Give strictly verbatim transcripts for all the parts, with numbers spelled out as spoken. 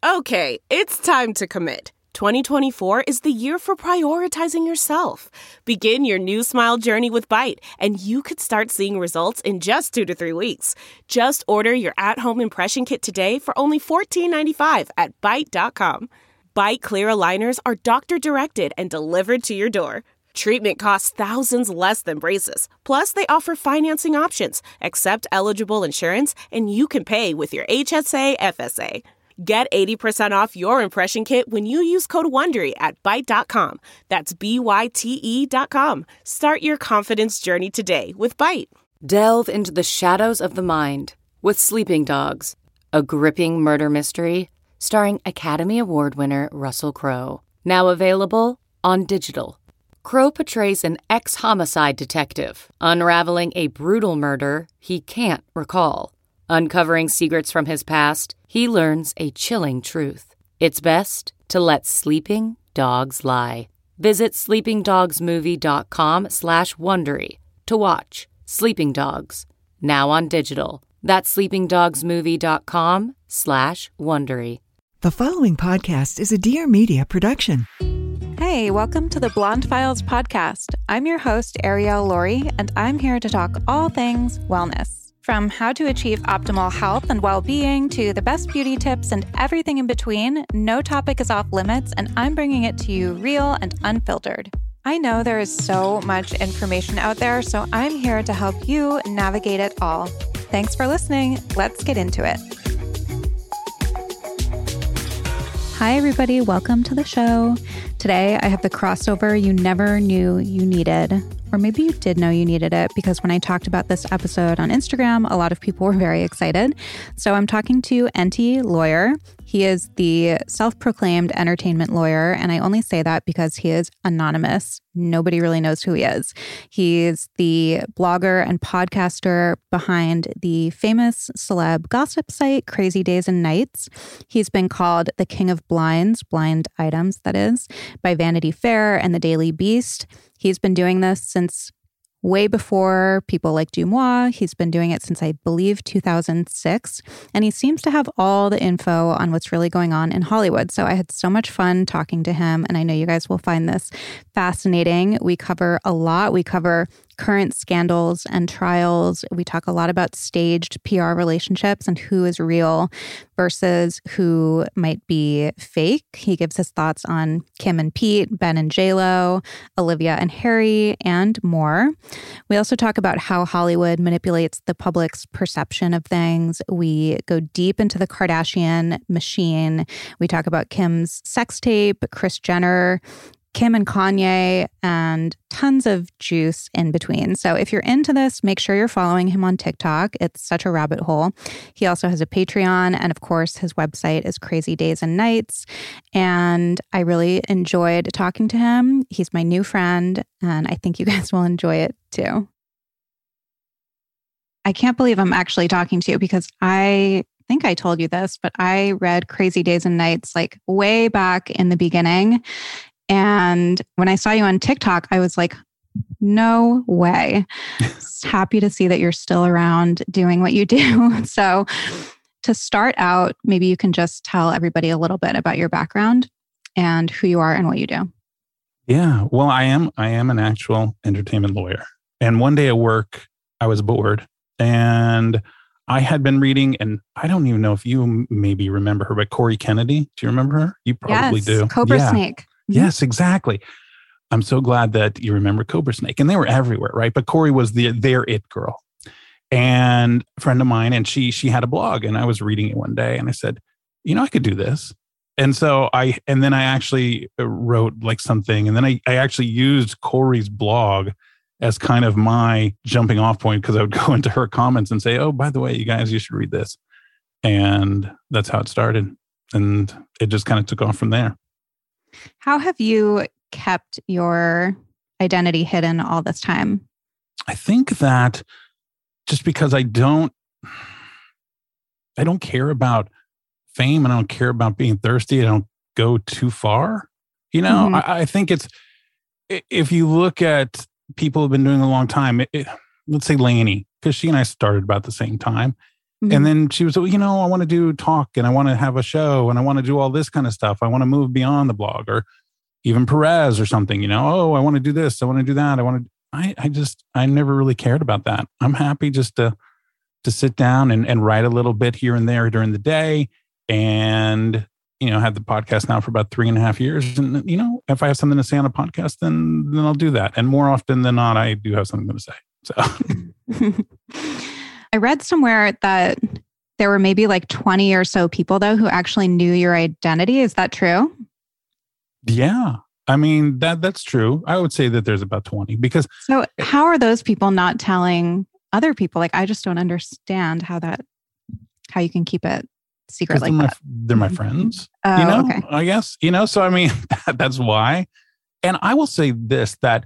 Okay, it's time to commit. twenty twenty-four is the year for prioritizing yourself. Begin your new smile journey with Byte, and you could start seeing results in just two to three weeks. Just order your at-home impression kit today for only fourteen ninety-five at byte dot com. Byte clear aligners are doctor-directed and delivered to your door. Treatment costs thousands less than braces. Plus, they offer financing options, accept eligible insurance, and you can pay with your H S A F S A. Get eighty percent off your impression kit when you use code WONDERY at byte dot com. That's B Y T E dot com. Start your confidence journey today with Byte. Delve into the shadows of the mind with Sleeping Dogs, a gripping murder mystery starring Academy Award winner Russell Crowe. Now available on digital. Crowe portrays an ex-homicide detective unraveling a brutal murder he can't recall. Uncovering secrets from his past, he learns a chilling truth. It's best to let sleeping dogs lie. Visit sleepingdogsmovie.com slash Wondery to watch Sleeping Dogs, now on digital. That's sleepingdogsmovie.com slash Wondery. The following podcast is a Dear Media production. Hey, welcome to the Blonde Files podcast. I'm your host, Arielle Laurie, and I'm here to talk all things wellness. From how to achieve optimal health and well-being to the best beauty tips and everything in between, no topic is off limits, and I'm bringing it to you real and unfiltered. I know there is so much information out there, so I'm here to help you navigate it all. Thanks for listening. Let's get into it. Hi, everybody. Welcome to the show. Today, I have the crossover you never knew you needed. Or maybe you did know you needed it, because when I talked about this episode on Instagram, a lot of people were very excited. So I'm talking to Enty Lawyer. He is the self-proclaimed entertainment lawyer, and I only say that because he is anonymous. Nobody really knows who he is. He's the blogger and podcaster behind the famous celeb gossip site Crazy Days and Nights. He's been called the King of Blinds, blind items, that is, by Vanity Fair and the Daily Beast. He's been doing this since way before people like DeuxMoi. He's been doing it since, I believe, two thousand six. And he seems to have all the info on what's really going on in Hollywood. So I had so much fun talking to him, and I know you guys will find this fascinating. We cover a lot. We cover current scandals and trials. We talk a lot about staged P R relationships and who is real versus who might be fake. He gives his thoughts on Kim and Pete, Ben and J-Lo, Olivia and Harry, and more. We also talk about how Hollywood manipulates the public's perception of things. We go deep into the Kardashian machine. We talk about Kim's sex tape, Kris Jenner, Kim and Kanye, and tons of juice in between. So if you're into this, make sure you're following him on TikTok. It's such a rabbit hole. He also has a Patreon, and of course, his website is Crazy Days and Nights. And I really enjoyed talking to him. He's my new friend, and I think you guys will enjoy it too. I can't believe I'm actually talking to you, because I think I told you this, but I read Crazy Days and Nights like way back in the beginning. And when I saw you on TikTok, I was like, no way. Happy to see that you're still around doing what you do. So to start out, maybe you can just tell everybody a little bit about your background and who you are and what you do. Yeah, well, I am I am an actual entertainment lawyer. And one day at work, I was bored, and I had been reading, and I don't even know if you maybe remember her, but Corey Kennedy. Do you remember her? You probably yes, do. Cobra yeah. Snake. Yes, exactly. I'm so glad that you remember Cobra Snake. And they were everywhere, right? But Corey was the their it girl. And a friend of mine, and she she had a blog, and I was reading it one day, and I said, you know, I could do this. And so I, and then I actually wrote like something, and then I, I actually used Corey's blog as kind of my jumping off point, because I would go into her comments and say, oh, by the way, you guys, you should read this. And that's how it started. And it just kind of took off from there. How have you kept your identity hidden all this time? I think that just because I don't, I don't care about fame, and I don't care about being thirsty. I don't go too far. You know, mm-hmm. I, I think it's, if you look at people who've been doing it a long time, it, it, let's say Lainey, because she and I started about the same time. Mm-hmm. And then she was, you know, I want to do talk and I want to have a show and I want to do all this kind of stuff. I want to move beyond the blog, or even Perez or something, you know, oh, I want to do this. I want to do that. I want to, I, I just, I never really cared about that. I'm happy just to, to sit down and, and write a little bit here and there during the day. And, you know, had the podcast now for about three and a half years. And, you know, if I have something to say on a podcast, then, then I'll do that. And more often than not, I do have something to say. So I read somewhere that there were maybe like twenty or so people, though, who actually knew your identity. Is that true? Yeah. I mean, that that's true. I would say that there's about twenty because... So how are those people not telling other people? Like, I just don't understand how that, how you can keep it secret like they're that. My, they're my friends, oh, you know, okay. I guess, you know, so I mean, that, that's why. And I will say this, that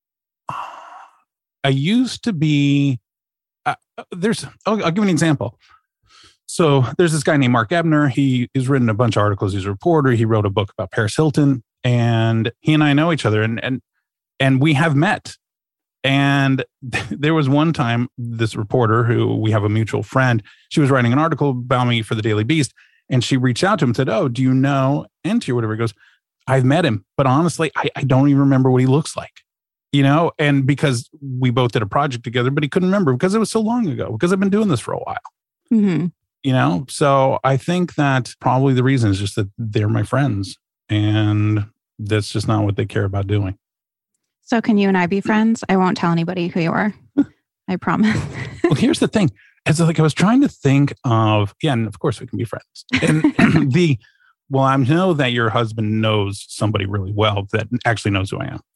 I used to be, uh, there's, I'll, I'll give you an example. So there's this guy named Mark Ebner. He has written a bunch of articles. He's a reporter. He wrote a book about Paris Hilton, and he and I know each other, and and and we have met. And there was one time this reporter who we have a mutual friend, she was writing an article about me for the Daily Beast, and she reached out to him and said, oh, do you know Enty or whatever? He goes, I've met him, but honestly, I, I don't even remember what he looks like, you know, and because we both did a project together, but he couldn't remember because it was so long ago, because I've been doing this for a while. Mm-hmm. You know, so I think that probably the reason is just that they're my friends, and that's just not what they care about doing. So can you and I be friends? I won't tell anybody who you are. I promise. Well, here's the thing. It's like I was trying to think of, yeah, and of course we can be friends. And the, well, I know that your husband knows somebody really well that actually knows who I am.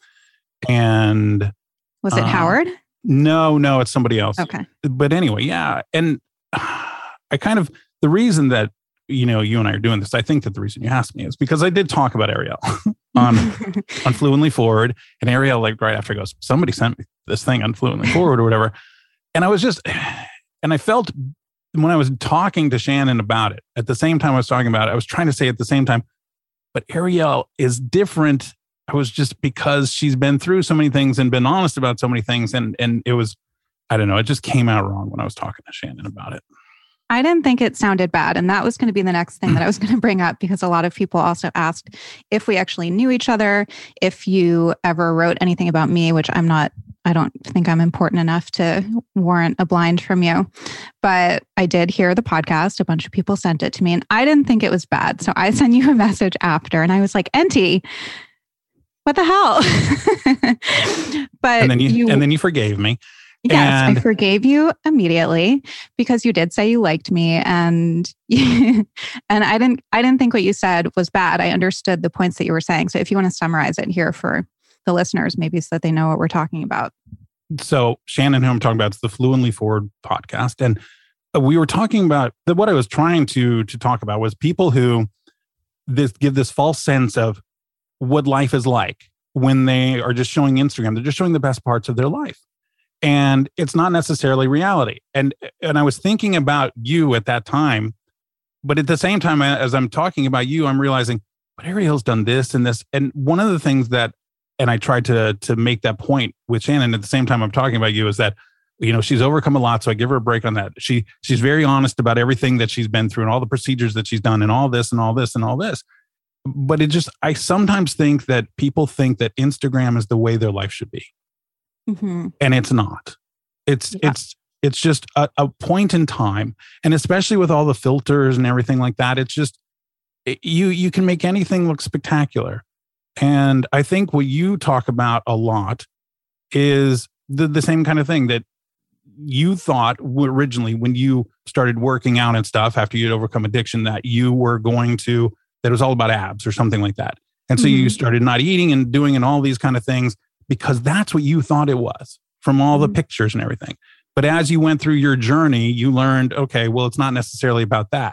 And was it uh, Howard? No, no, it's somebody else. Okay. But anyway, yeah. And I kind of, the reason that, you know, you and I are doing this, I think that the reason you asked me is because I did talk about Ariel on, on Fluently Forward, and Ariel, like right after, goes, somebody sent me this thing on Fluently Forward or whatever. And I was just, and I felt when I was talking to Shannon about it, at the same time I was talking about it, I was trying to say at the same time, but Ariel is different. I was just, because she's been through so many things and been honest about so many things. And, and it was, I don't know, it just came out wrong when I was talking to Shannon about it. I didn't think it sounded bad. And that was going to be the next thing that I was going to bring up, because a lot of people also asked if we actually knew each other, if you ever wrote anything about me, which I'm not, I don't think I'm important enough to warrant a blind from you. But I did hear the podcast. A bunch of people sent it to me and I didn't think it was bad. So I sent you a message after and I was like, Enty, what the hell? But and then you, you, and then you forgave me. Yes, and, I forgave you immediately because you did say you liked me, and and I didn't I didn't think what you said was bad. I understood the points that you were saying. So if you want to summarize it here for the listeners, maybe so that they know what we're talking about. So Shannon, who I'm talking about, is the Fluently Forward podcast, and we were talking about that. What I was trying to to talk about was people who this give this false sense of what life is like when they are just showing Instagram. They're just showing the best parts of their life. And it's not necessarily reality. And and I was thinking about you at that time, but at the same time, as I'm talking about you, I'm realizing, but Ariel's done this and this. And one of the things that, and I tried to to make that point with Shannon at the same time I'm talking about you, is that, you know, she's overcome a lot. So I give her a break on that. She she's very honest about everything that she's been through and all the procedures that she's done and all this and all this and all this. But it just, I sometimes think that people think that Instagram is the way their life should be. Mm-hmm. And it's not. It's yeah. it's it's just a, a point in time, and especially with all the filters and everything like that, it's just it, you you can make anything look spectacular. And I think what you talk about a lot is the the same kind of thing that you thought originally when you started working out and stuff after you'd overcome addiction, that you were going to, that it was all about abs or something like that. And so mm-hmm. you started not eating and doing and all these kind of things, because that's what you thought it was from all the pictures and everything. But as you went through your journey, you learned, okay, well, it's not necessarily about that.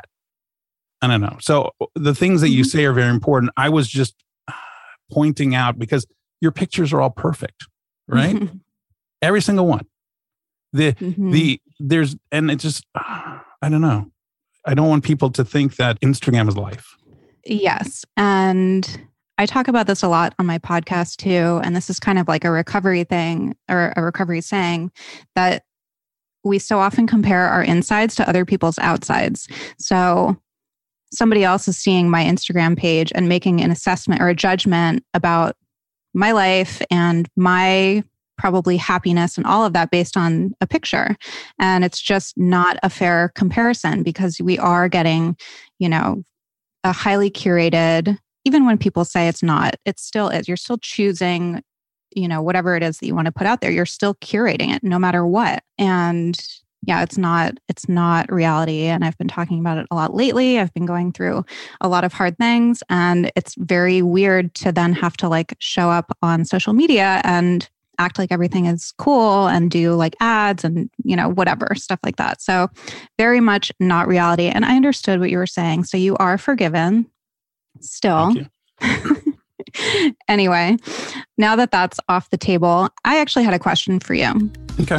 I don't know. So the things that you say are very important. I was just pointing out because your pictures are all perfect, right? Every single one. The, mm-hmm. the, there's, and it just, I don't know. I don't want people to think that Instagram is life. Yes. And I talk about this a lot on my podcast too. And this is kind of like a recovery thing, or a recovery saying, that we so often compare our insides to other people's outsides. So somebody else is seeing my Instagram page and making an assessment or a judgment about my life and my probably happiness and all of that based on a picture. And it's just not a fair comparison because we are getting, you know, a highly curated, even when people say it's not, it still is. You're still choosing, you know, whatever it is that you want to put out there. You're still curating it no matter what. And yeah, it's not, it's not reality. And I've been talking about it a lot lately. I've been going through a lot of hard things, and it's very weird to then have to like show up on social media and act like everything is cool and do like ads and, you know, whatever, stuff like that. So very much not reality. And I understood what you were saying. So you are forgiven still. Anyway, now that that's off the table, I actually had a question for you. Okay.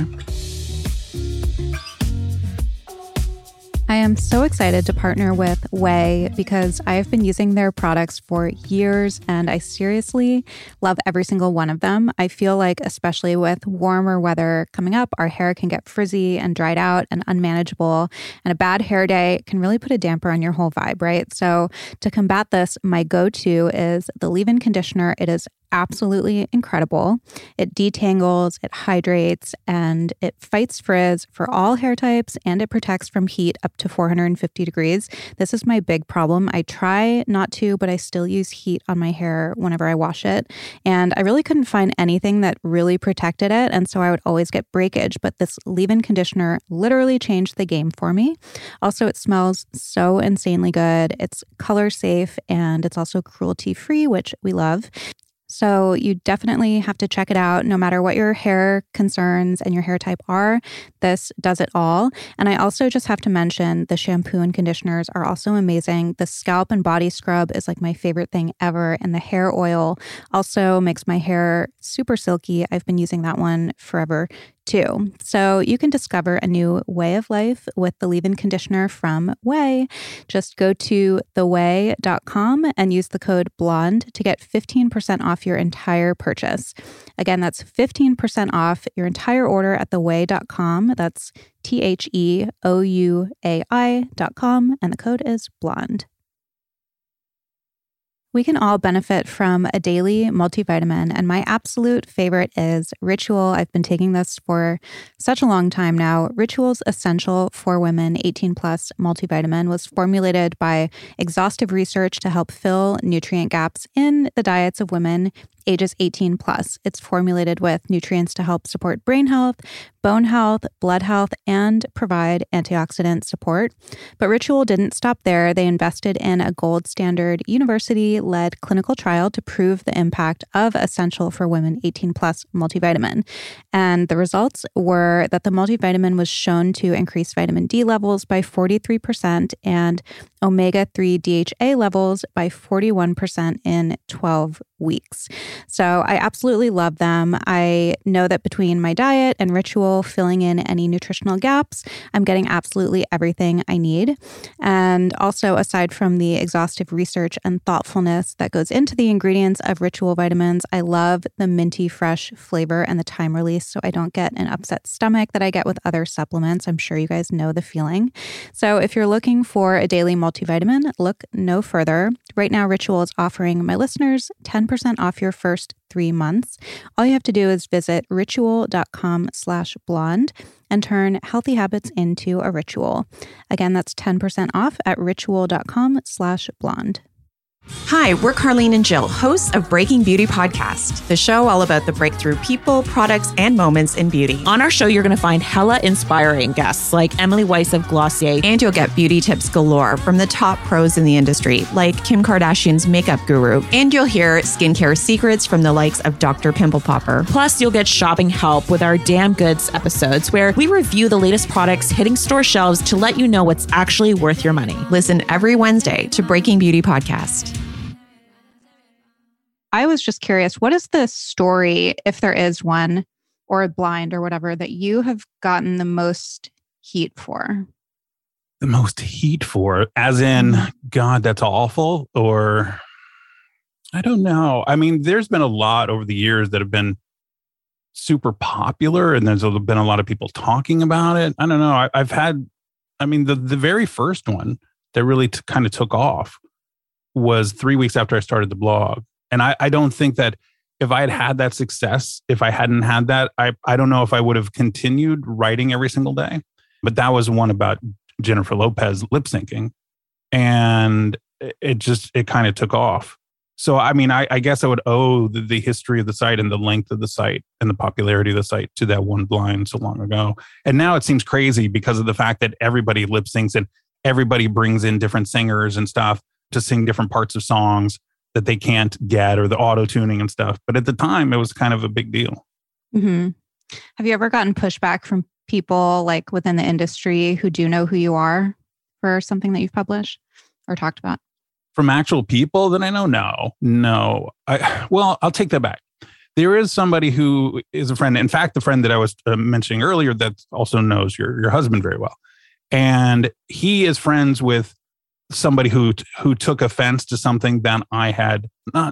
I am so excited to partner with Ouai because I have been using their products for years and I seriously love every single one of them. I feel like, especially with warmer weather coming up, our hair can get frizzy and dried out and unmanageable. And a bad hair day can really put a damper on your whole vibe, right? So to combat this, my go-to is the leave-in conditioner. It is absolutely incredible. It detangles, it hydrates, and it fights frizz for all hair types, and it protects from heat up to four hundred fifty degrees. This is my big problem. I try not to, but I still use heat on my hair whenever I wash it. And I really couldn't find anything that really protected it. And so I would always get breakage. But this leave-in conditioner literally changed the game for me. Also, it smells so insanely good. It's color safe and it's also cruelty-free, which we love. So you definitely have to check it out no matter what your hair concerns and your hair type are. This does it all. And I also just have to mention the shampoo and conditioners are also amazing. The scalp and body scrub is like my favorite thing ever. And the hair oil also makes my hair super silky. I've been using that one forever too. So you can discover a new way of life with the leave-in conditioner from Ouai. Just go to the ouai dot com and use the code BLONDE to get fifteen percent off your entire purchase. Again, that's fifteen percent off your entire order at the ouai dot com. That's T H E O U A I dot com, and the code is BLONDE. We can all benefit from a daily multivitamin, and my absolute favorite is Ritual. I've been taking this for such a long time now. Ritual's Essential for Women eighteen plus multivitamin was formulated by exhaustive research to help fill nutrient gaps in the diets of women ages eighteen plus. It's formulated with nutrients to help support brain health, bone health, blood health, and provide antioxidant support. But Ritual didn't stop there. They invested in a gold standard university-led clinical trial to prove the impact of Essential for Women eighteen plus multivitamin. And the results were that the multivitamin was shown to increase vitamin D levels by forty-three percent and omega three D H A levels by forty-one percent in twelve weeks. So I absolutely love them. I know that between my diet and Ritual filling in any nutritional gaps, I'm getting absolutely everything I need. And also, aside from the exhaustive research and thoughtfulness that goes into the ingredients of Ritual vitamins, I love the minty fresh flavor and the time release so I don't get an upset stomach that I get with other supplements. I'm sure you guys know the feeling. So if you're looking for a daily multivitamin, look no further. Right now, Ritual is offering my listeners ten percent off your first three months. All you have to do is visit ritual.com slash blonde and turn healthy habits into a ritual. Again, that's ten percent off at ritual.com slash blonde. Hi, we're Carlene and Jill, hosts of Breaking Beauty Podcast, the show all about the breakthrough people, products, and moments in beauty. On our show, you're going to find hella inspiring guests like Emily Weiss of Glossier. And you'll get beauty tips galore from the top pros in the industry, like Kim Kardashian's makeup guru. And you'll hear skincare secrets from the likes of Doctor Pimple Popper. Plus, you'll get shopping help with our Damn Goods episodes, where we review the latest products hitting store shelves to let you know what's actually worth your money. Listen every Wednesday to Breaking Beauty Podcast. I was just curious, what is the story, if there is one, or a blind or whatever, that you have gotten the most heat for? The most heat for, as in, God, that's awful? Or, I don't know. I mean, there's been a lot over the years that have been super popular and there's been a lot of people talking about it. I don't know. I, I've had, I mean, the, the very first one that really t- kind of took off was three weeks after I started the blog. And I, I don't think that if I had had that success, if I hadn't had that, I, I don't know if I would have continued writing every single day. But that was one about Jennifer Lopez lip syncing. And it just, it kind of took off. So, I mean, I, I guess I would owe the, the history of the site and the length of the site and the popularity of the site to that one blind so long ago. And now it seems crazy because of the fact that everybody lip syncs and everybody brings in different singers and stuff to sing different parts of songs that they can't get, or the auto tuning and stuff. But at the time, it was kind of a big deal. Mm-hmm. Have you ever gotten pushback from people like within the industry who do know who you are for something that you've published or talked about? From actual people that I know? No, no. I, well, I'll take that back. There is somebody who is a friend. In fact, the friend that I was uh, mentioning earlier that also knows your, your husband very well. And he is friends with somebody who who took offense to something that I had not,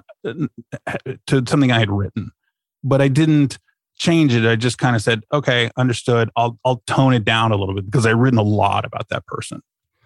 to something I had written. But I didn't change it. I just kind of said, okay, understood. I'll I'll tone it down a little bit because I've written a lot about that person.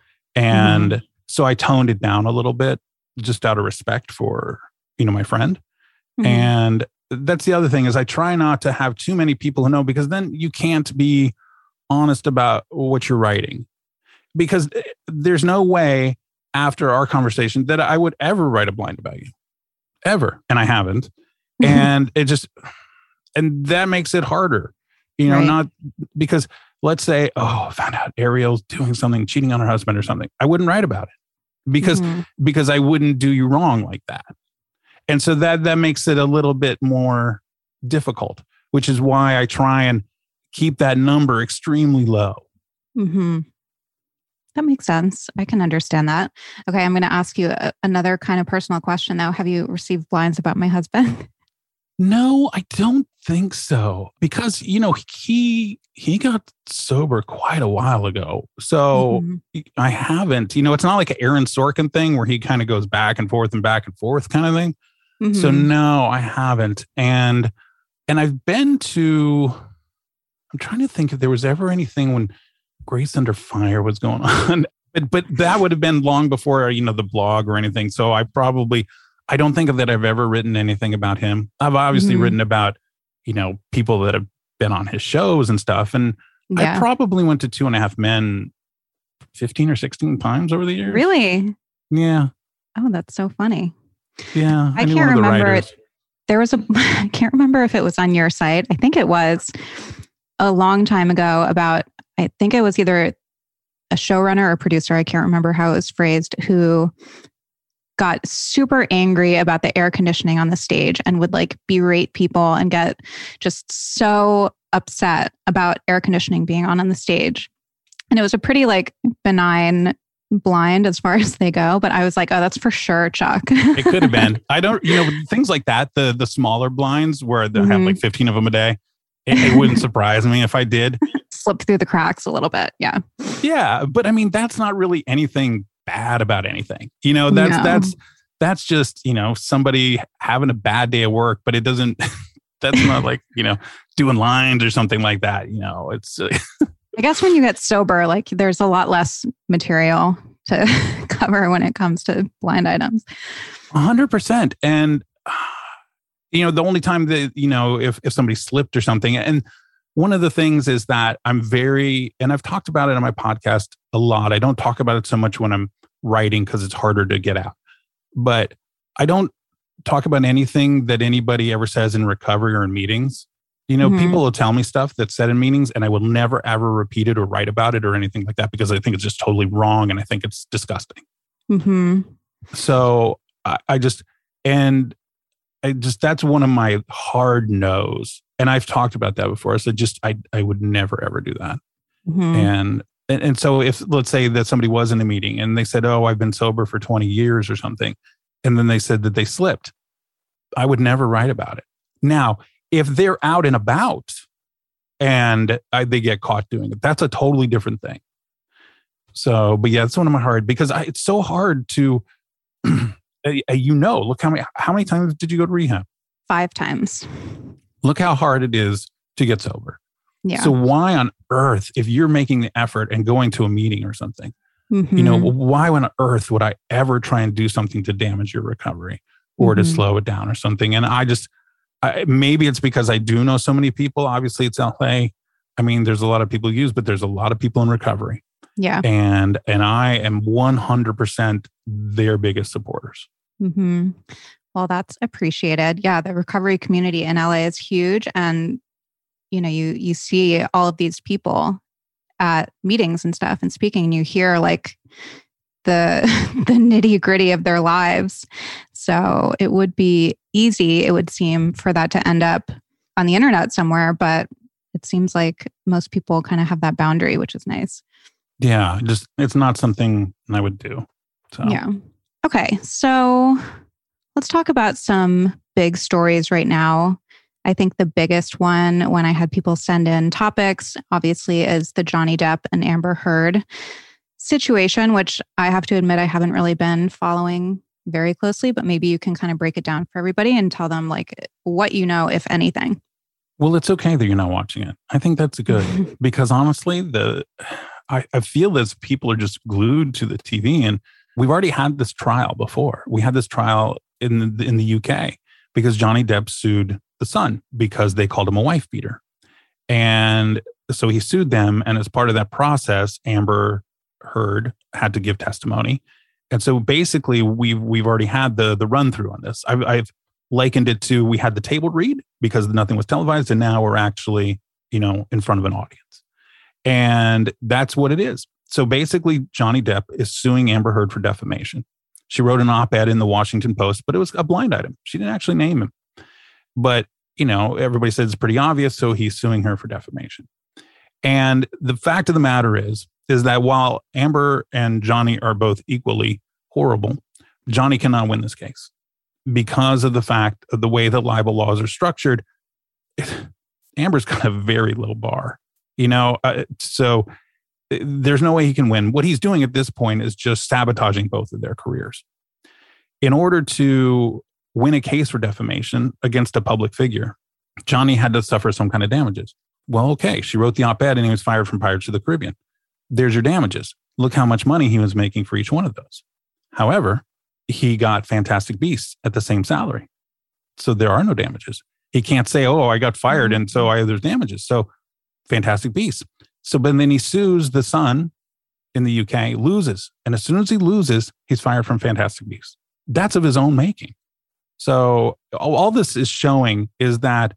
And mm-hmm. so I toned it down a little bit just out of respect for, you know, my friend. Mm-hmm. And that's the other thing is I try not to have too many people who know, because then you can't be honest about what you're writing. Because there's no way after our conversation that I would ever write a blind about you. Ever. And I haven't. Mm-hmm. And it just, and that makes it harder. You know, right. Not because let's say, oh, I found out Ariel's doing something, cheating on her husband or something. I wouldn't write about it because, mm-hmm. because I wouldn't do you wrong like that. And so that, that makes it a little bit more difficult, which is why I try and keep that number extremely low. Mm-hmm. That makes sense. I can understand that. Okay, I'm going to ask you a, another kind of personal question though. Have you received blinds about my husband? No, I don't think so. Because, you know, he he got sober quite a while ago. So mm-hmm. I haven't, you know, it's not like an Aaron Sorkin thing where he kind of goes back and forth and back and forth kind of thing. Mm-hmm. So no, I haven't. And and I've been to, I'm trying to think if there was ever anything when Grace Under Fire was going on, but, but that would have been long before, you know, the blog or anything. So I probably, I don't think that I've ever written anything about him. I've obviously mm-hmm. written about, you know, people that have been on his shows and stuff. And yeah. I probably went to Two and a Half Men fifteen or sixteen times over the years. Really? Yeah. Oh, that's so funny. Yeah. I, I can't remember. It. There was a, I can't remember if it was on your site. I think it was a long time ago about, I think it was either a showrunner or producer, I can't remember how it was phrased, who got super angry about the air conditioning on the stage and would like berate people and get just so upset about air conditioning being on on the stage. And it was a pretty like benign blind as far as they go. But I was like, oh, that's for sure, Chuck. It could have been. I don't, you know, things like that, the the smaller blinds where they mm-hmm. have like fifteen of them a day. It, it wouldn't surprise me if I did. Slip through the cracks a little bit. Yeah. Yeah. But I mean, that's not really anything bad about anything. You know, that's, no. that's, that's just, you know, somebody having a bad day at work, but it doesn't, that's not like, you know, doing lines or something like that. You know, it's, uh, I guess when you get sober, like there's a lot less material to cover when it comes to blind items. A hundred percent. And, you know, the only time that, you know, if, if somebody slipped or something, and one of the things is that I'm very, and I've talked about it on my podcast a lot. I don't talk about it so much when I'm writing because it's harder to get out. But I don't talk about anything that anybody ever says in recovery or in meetings. You know, mm-hmm. people will tell me stuff that's said in meetings and I will never, ever repeat it or write about it or anything like that because I think it's just totally wrong and I think it's disgusting. Mm-hmm. So I, I just, and I just, that's one of my hard no's. And I've talked about that before. I said, just, I, I would never, ever do that. Mm-hmm. And, and, and so if, let's say that somebody was in a meeting and they said, oh, I've been sober for twenty years or something. And then they said that they slipped. I would never write about it. Now, if they're out and about and I, they get caught doing it, that's a totally different thing. So, but yeah, it's one of my hard, because I, it's so hard to, you know, look how many, how many times did you go to rehab? Five times. Look how hard it is to get sober. Yeah. So why on earth, if you're making the effort and going to a meeting or something, Mm-hmm. you know, why on earth would I ever try and do something to damage your recovery or Mm-hmm. to slow it down or something? And I just, I, maybe it's because I do know so many people. Obviously, it's L A. I mean, there's a lot of people use, but there's a lot of people in recovery. Yeah. And and I am one hundred percent their biggest supporters. Mm-hmm. Well, that's appreciated. Yeah, the recovery community in L A is huge, and you know, you you see all of these people at meetings and stuff and speaking, and you hear like the the nitty gritty of their lives. So it would be easy, it would seem, for that to end up on the internet somewhere, but it seems like most people kind of have that boundary, which is nice. Yeah, just it's not something I would do. So Yeah. Okay, so let's talk about some big stories right now. I think the biggest one, when I had people send in topics, obviously is the Johnny Depp and Amber Heard situation, which I have to admit I haven't really been following very closely, but maybe you can kind of break it down for everybody and tell them like what you know, if anything. Well, it's okay that you're not watching it. I think that's good because honestly, the I, I feel as people are just glued to the T V, and we've already had this trial before. We had this trial in the, in the U K because Johnny Depp sued the Sun because they called him a wife beater. And so he sued them. And as part of that process, Amber Heard had to give testimony. And so basically we've, we've already had the, the run through on this. I've, I've likened it to, we had the table read because nothing was televised. And now we're actually, you know, in front of an audience. And that's what it is. So basically Johnny Depp is suing Amber Heard for defamation. She wrote an op-ed in the Washington Post, but it was a blind item. She didn't actually name him. But, you know, everybody says it's pretty obvious, so he's suing her for defamation. And the fact of the matter is, is that while Amber and Johnny are both equally horrible, Johnny cannot win this case because of the fact of the way that libel laws are structured. Amber's got a very low bar, you know, uh, so there's no way he can win. What he's doing at this point is just sabotaging both of their careers. In order to win a case for defamation against a public figure, Johnny had to suffer some kind of damages. Well, okay, she wrote the op-ed and he was fired from Pirates of the Caribbean. There's your damages. Look how much money he was making for each one of those. However, he got Fantastic Beasts at the same salary. So there are no damages. He can't say, oh, I got fired and so I, there's damages. So Fantastic Beasts. So, but then he sues the Sun in the U K, loses. And as soon as he loses, he's fired from Fantastic Beasts. That's of his own making. So all, all this is showing is that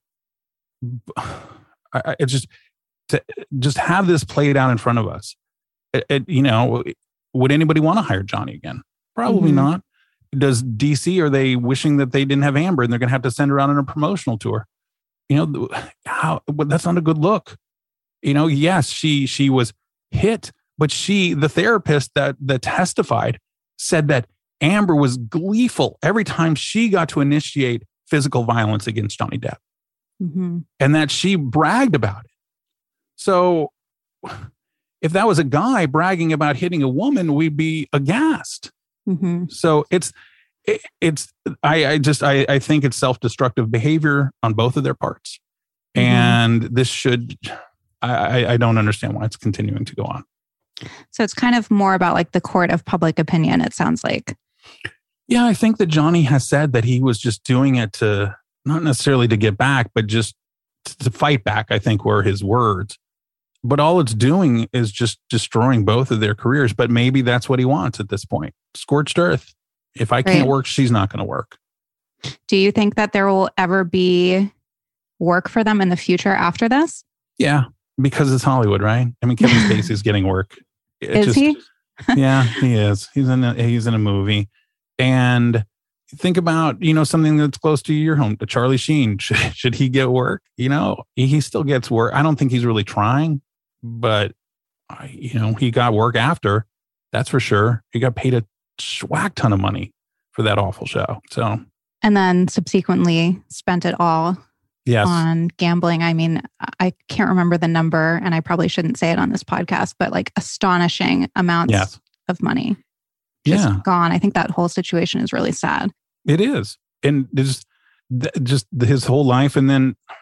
I, it's just to just have this played out in front of us. It, it, you know, would anybody want to hire Johnny again? Probably mm-hmm. not. Does D C, are they wishing that they didn't have Amber and they're going to have to send her out on a promotional tour? You know, how, that's not a good look. You know, yes, she she was hit, but she, the therapist that that testified, said that Amber was gleeful every time she got to initiate physical violence against Johnny Depp, mm-hmm. and that she bragged about it. So, if that was a guy bragging about hitting a woman, we'd be aghast. Mm-hmm. So it's it, it's I, I just I, I think it's self-destructive behavior on both of their parts, mm-hmm. and this should. I, I don't understand why it's continuing to go on. So it's kind of more about like the court of public opinion, it sounds like. Yeah, I think that Johnny has said that he was just doing it to, not necessarily to get back, but just to fight back, I think were his words. But all it's doing is just destroying both of their careers. But maybe that's what he wants at this point. Scorched earth. If I can't right. work, she's not going to work. Do you think that there will ever be work for them in the future after this? Yeah. Because it's Hollywood, right? I mean, Kevin Spacey's getting work. It is just, he? Yeah, he is. He's in a, he's in a movie. And think about, you know, something that's close to your home. Charlie Sheen, should, should he get work? You know, he still gets work. I don't think he's really trying, but, you know, he got work after. That's for sure. He got paid a whack ton of money for that awful show. So, and then subsequently spent it all. Yes. On gambling. I mean, I can't remember the number and I probably shouldn't say it on this podcast, but like astonishing amounts yes. of money just yeah. gone. I think that whole situation is really sad. It is. And just, just his whole life. And then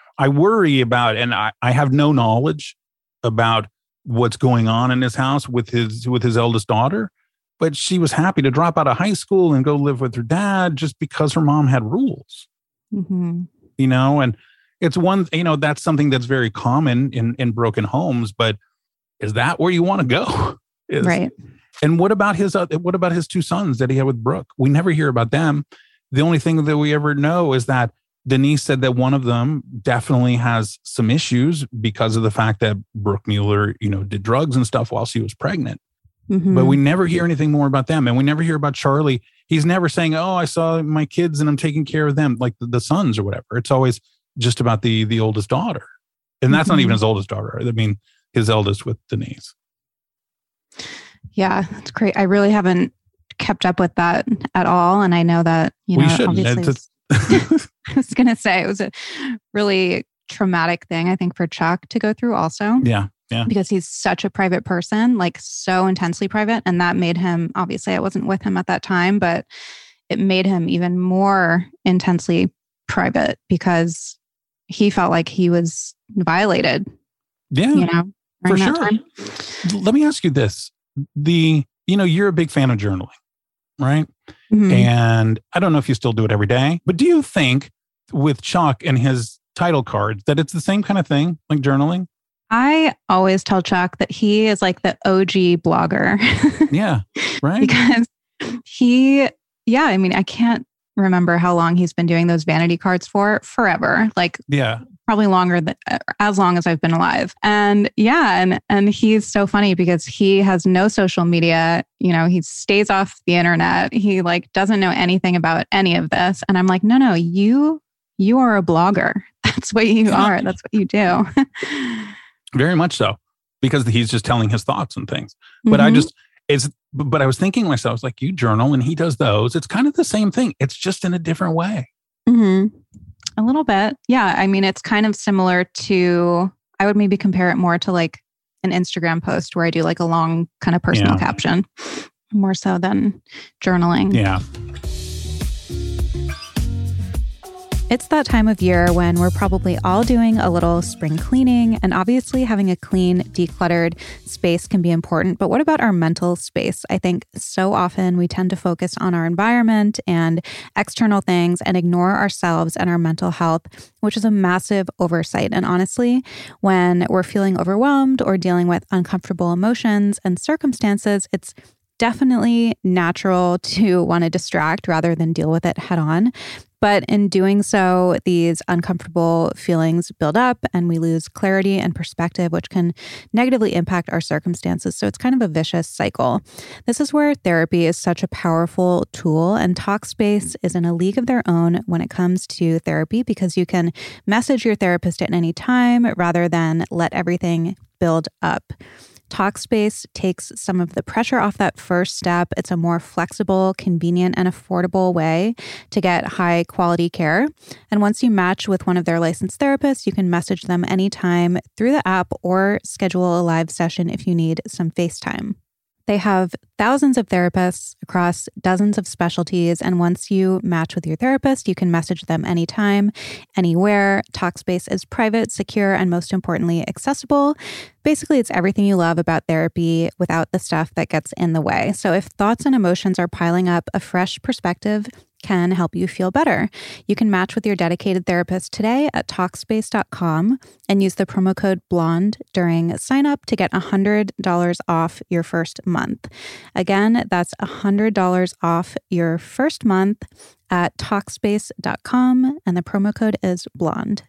I worry about, and I, I have no knowledge about what's going on in his house with his with his eldest daughter, but she was happy to drop out of high school and go live with her dad just because her mom had rules. Mm-hmm. You know, and it's one, you know, that's something that's very common in, in broken homes, but is that where you want to go? Is, right. And what about his, uh, what about his two sons that he had with Brooke? We never hear about them. The only thing that we ever know is that Denise said that one of them definitely has some issues because of the fact that Brooke Mueller, you know, did drugs and stuff while she was pregnant. Mm-hmm. But we never hear anything more about them. And we never hear about Charlie. He's never saying, oh, I saw my kids and I'm taking care of them, like the, the sons or whatever. It's always just about the the oldest daughter. And that's mm-hmm. not even his oldest daughter. I mean, his eldest with Denise. Yeah, that's great. I really haven't kept up with that at all. And I know that, you know, we shouldn't. obviously It's I was going to say it was a really traumatic thing, I think, for Chuck to go through also. Yeah. Yeah. Because he's such a private person, like so intensely private. And that made him, obviously, I wasn't with him at that time, but it made him even more intensely private because he felt like he was violated. Yeah. You know, for sure. Time. Let me ask you this. The, you know, you're a big fan of journaling, right? Mm-hmm. And I don't know if you still do it every day, but do you think with Chuck and his title cards that it's the same kind of thing, like journaling? I always tell Chuck that he is like the O G blogger. Yeah, right. Because he, yeah, I mean, I can't remember how long he's been doing those vanity cards for. Forever. Like, yeah, probably longer than, as long as I've been alive. And yeah, and and he's so funny because he has no social media. You know, he stays off the internet. He like doesn't know anything about any of this. And I'm like, no, no, you you are a blogger. That's what you yeah. are. That's what you do. Very much so, because he's just telling his thoughts and things. But Mm-hmm. I just, it's, but I was thinking to myself, it's like you journal and he does those. It's kind of the same thing. It's just in a different way. Mm-hmm. A little bit. Yeah. I mean, it's kind of similar to, I would maybe compare it more to like an Instagram post where I do like a long kind of personal Yeah. caption, more so than journaling. Yeah. It's that time of year when we're probably all doing a little spring cleaning, and obviously having a clean, decluttered space can be important. But what about our mental space? I think so often we tend to focus on our environment and external things and ignore ourselves and our mental health, which is a massive oversight. And honestly, when we're feeling overwhelmed or dealing with uncomfortable emotions and circumstances, it's definitely natural to want to distract rather than deal with it head on. But in doing so, these uncomfortable feelings build up and we lose clarity and perspective, which can negatively impact our circumstances. So it's kind of a vicious cycle. This is where therapy is such a powerful tool, and Talkspace is in a league of their own when it comes to therapy because you can message your therapist at any time rather than let everything build up. Talkspace takes some of the pressure off that first step. It's a more flexible, convenient, and affordable way to get high quality care. And once you match with one of their licensed therapists, you can message them anytime through the app or schedule a live session if you need some FaceTime. They have thousands of therapists across dozens of specialties, and once you match with your therapist, you can message them anytime, anywhere. Talkspace is private, secure, and most importantly, accessible. Basically, it's everything you love about therapy without the stuff that gets in the way. So if thoughts and emotions are piling up, a fresh perspective can help you feel better. You can match with your dedicated therapist today at Talkspace dot com and use the promo code BLONDE during sign up to get one hundred dollars off your first month. Again, that's one hundred dollars off your first month at Talkspace dot com, and the promo code is BLONDE.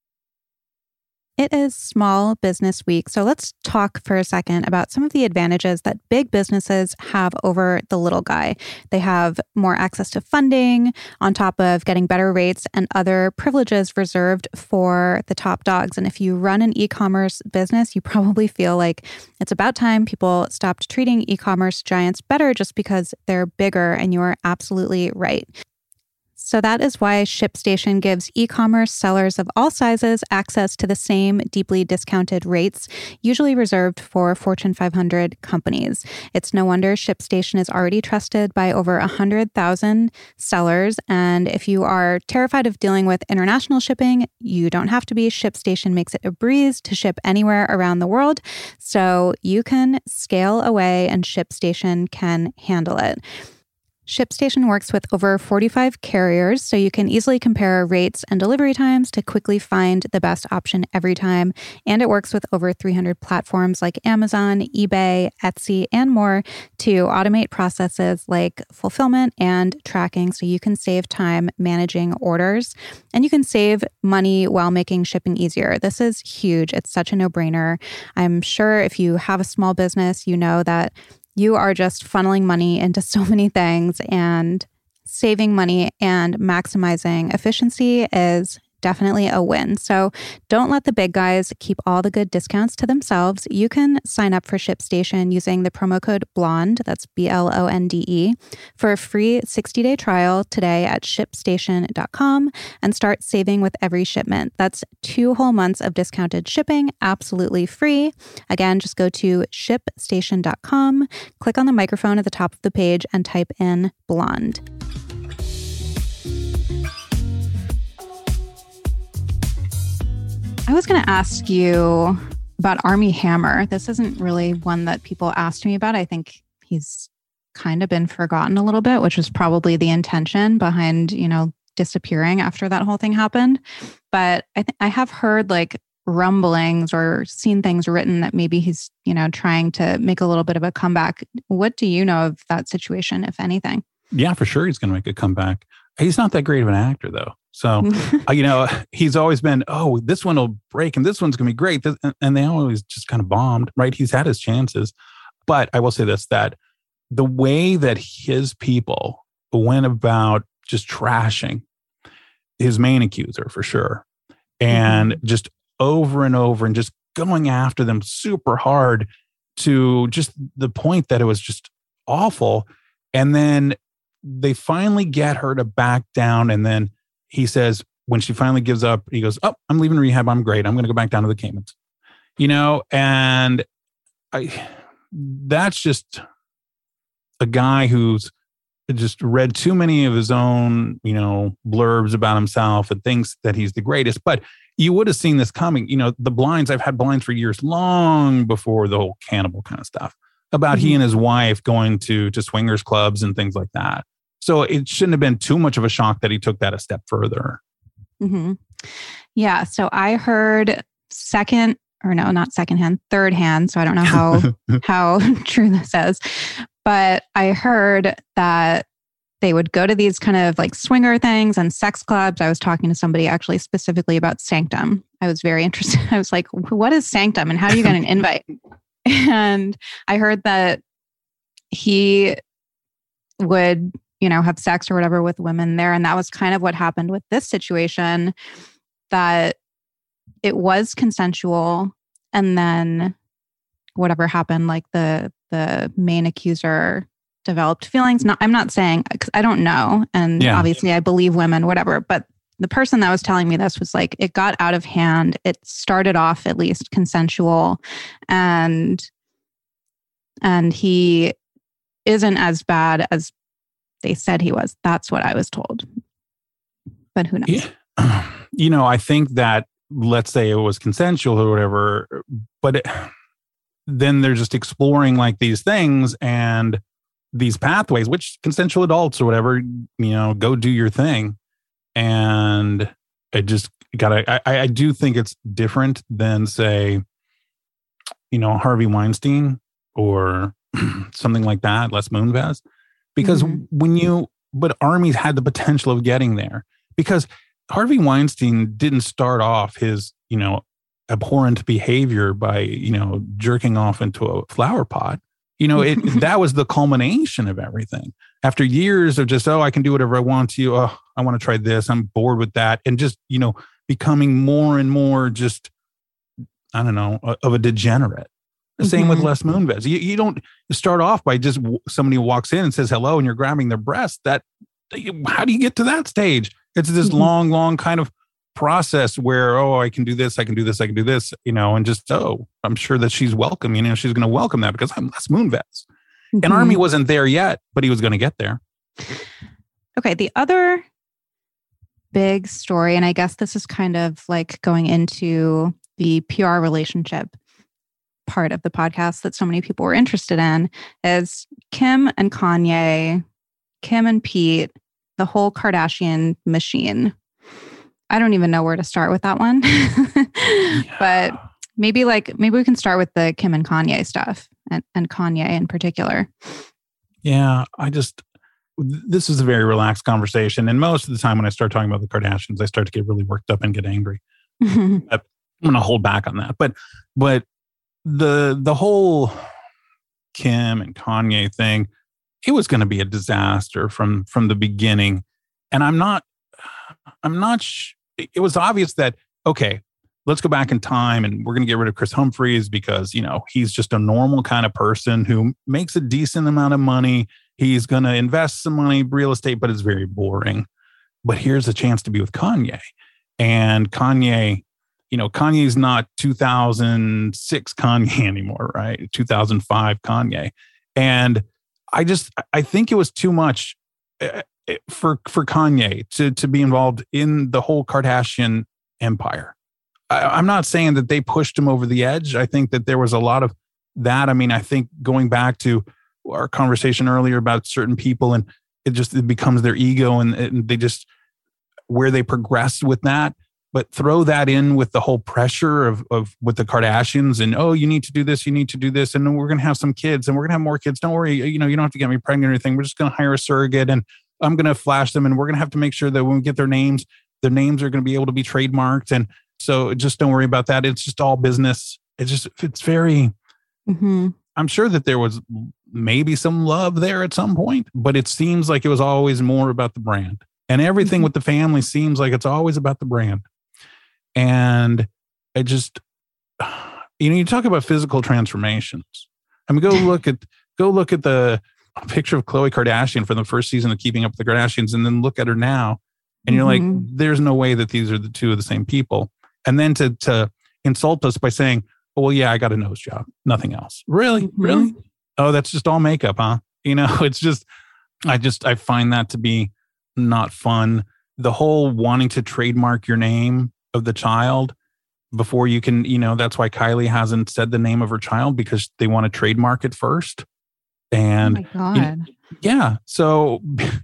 It is Small Business Week, so let's talk for a second about some of the advantages that big businesses have over the little guy. They have more access to funding, on top of getting better rates and other privileges reserved for the top dogs. And if you run an e-commerce business, you probably feel like it's about time people stopped treating e-commerce giants better just because they're bigger, and you're absolutely right. So that is why ShipStation gives e-commerce sellers of all sizes access to the same deeply discounted rates, usually reserved for Fortune five hundred companies. It's no wonder ShipStation is already trusted by over one hundred thousand sellers. And if you are terrified of dealing with international shipping, you don't have to be. ShipStation makes it a breeze to ship anywhere around the world. So you can scale away and ShipStation can handle it. ShipStation works with over forty-five carriers, so you can easily compare rates and delivery times to quickly find the best option every time. And it works with over three hundred platforms like Amazon, eBay, Etsy, and more to automate processes like fulfillment and tracking, so you can save time managing orders. And you can save money while making shipping easier. This is huge. It's such a no-brainer. I'm sure if you have a small business, you know that you are just funneling money into so many things, and saving money and maximizing efficiency is definitely a win. So don't let the big guys keep all the good discounts to themselves. You can sign up for ShipStation using the promo code BLONDE, that's B L O N D E, for a free sixty-day trial today at ship station dot com and start saving with every shipment. That's two whole months of discounted shipping, absolutely free. Again, just go to ship station dot com, click on the microphone at the top of the page, and type in BLONDE. I was going to ask you about Armie Hammer. This isn't really one that people asked me about. I think he's kind of been forgotten a little bit, which was probably the intention behind, you know, disappearing after that whole thing happened. But I th- I have heard like rumblings or seen things written that maybe he's, you know, trying to make a little bit of a comeback. What do you know of that situation, if anything? Yeah, for sure he's going to make a comeback. He's not that great of an actor, though. So, uh, you know, he's always been, oh, this one will break and this one's going to be great. This, and they always just kind of bombed, right? He's had his chances. But I will say this, that the way that his people went about just trashing his main accuser, for sure, and mm-hmm. just over and over and just going after them super hard to just the point that it was just awful. And then they finally get her to back down. And then he says, when she finally gives up, he goes, oh, I'm leaving rehab. I'm great. I'm going to go back down to the Caymans, you know? And I, that's just a guy who's just read too many of his own, you know, blurbs about himself and thinks that he's the greatest. But you would have seen this coming. You know, the blinds, I've had blinds for years, long before the whole cannibal kind of stuff, about mm-hmm. he and his wife going to, to swingers clubs and things like that. So it shouldn't have been too much of a shock that he took that a step further. Mm-hmm. Yeah. So I heard second, or no, not secondhand, third hand. So I don't know how, how true this is, but I heard that they would go to these kind of like swinger things and sex clubs. I was talking to somebody actually specifically about Sanctum. I was very interested. I was like, what is Sanctum and how do you get an invite? And I heard that he would, you know, have sex or whatever with women there. And that was kind of what happened with this situation, that it was consensual. And then whatever happened, like the the main accuser developed feelings. Not, I'm not saying, because I don't know. And yeah. obviously I believe women, whatever. But the person that was telling me this was like, it got out of hand. It started off at least consensual. And, and he isn't as bad as they said he was. That's what I was told. But who knows? Yeah. You know, I think that, let's say it was consensual or whatever, but it, then they're just exploring like these things and these pathways, which consensual adults or whatever, you know, go do your thing. And I just gotta, I, I do think it's different than, say, you know, Harvey Weinstein or something like that, Les Moonves. Because mm-hmm. when you, but Armie's had the potential of getting there, because Harvey Weinstein didn't start off his, you know, abhorrent behavior by, you know, jerking off into a flower pot. You know, it that was the culmination of everything. After years of just, oh, I can do whatever I want to, oh, I want to try this, I'm bored with that. And just, you know, becoming more and more just, I don't know, of a degenerate. The same mm-hmm. with Les Moonves. You, you don't start off by just somebody walks in and says hello and you're grabbing their breast. That how do you get to that stage? It's this mm-hmm. long, long kind of process where, oh, I can do this, I can do this, I can do this, you know, and just, oh, I'm sure that she's welcome, you know, she's going to welcome that because I'm Les Moonves. Mm-hmm. And Army wasn't there yet, but he was going to get there. Okay. The other big story, and I guess this is kind of like going into the P R relationship part of the podcast that so many people were interested in, is Kim and Kanye, Kim and Pete, the whole Kardashian machine. I don't even know where to start with that one. yeah. But maybe like, maybe we can start with the Kim and Kanye stuff and, and Kanye in particular. Yeah, I just, this is a very relaxed conversation. And most of the time when I start talking about the Kardashians, I start to get really worked up and get angry. I'm going to hold back on that. But, but the, the whole Kim and Kanye thing, it was going to be a disaster from, from the beginning. And I'm not, I'm not, sh- it was obvious that, okay, let's go back in time and we're going to get rid of Chris Humphries because, you know, he's just a normal kind of person who makes a decent amount of money. He's going to invest some money in real estate, but it's very boring. But here's a chance to be with Kanye. And Kanye, you know, Kanye's not two thousand six Kanye anymore, right? two thousand five Kanye. And I just, I think it was too much for, for Kanye to, to be involved in the whole Kardashian empire. I, I'm not saying that they pushed him over the edge. I think that there was a lot of that. I mean, I think going back to our conversation earlier about certain people, and it just, it becomes their ego, and, and they just, where they progressed with that. But throw that in with the whole pressure of, of with the Kardashians and, oh, you need to do this, you need to do this. And then we're going to have some kids and we're going to have more kids. Don't worry. You know, you don't have to get me pregnant or anything. We're just going to hire a surrogate and I'm going to flash them. And we're going to have to make sure that when we get their names, their names are going to be able to be trademarked. And so just don't worry about that. It's just all business. It's just, it's very, mm-hmm. I'm sure that there was maybe some love there at some point, but it seems like it was always more about the brand. And everything mm-hmm. with the family seems like it's always about the brand. And I just, you know, you talk about physical transformations. I mean, go look at, go look at the picture of Khloe Kardashian from the first season of Keeping Up with the Kardashians, and then look at her now. And you're mm-hmm. like, there's no way that these are the two of the same people. And then to, to insult us by saying, oh, well, yeah, I got a nose job. Nothing else. Really? Mm-hmm. Really? Oh, that's just all makeup, huh? You know, it's just, I just, I find that to be not fun. The whole wanting to trademark your name of the child before you can, you know, that's why Kylie hasn't said the name of her child, because they want to trademark it first. And oh my God. You know, yeah. So,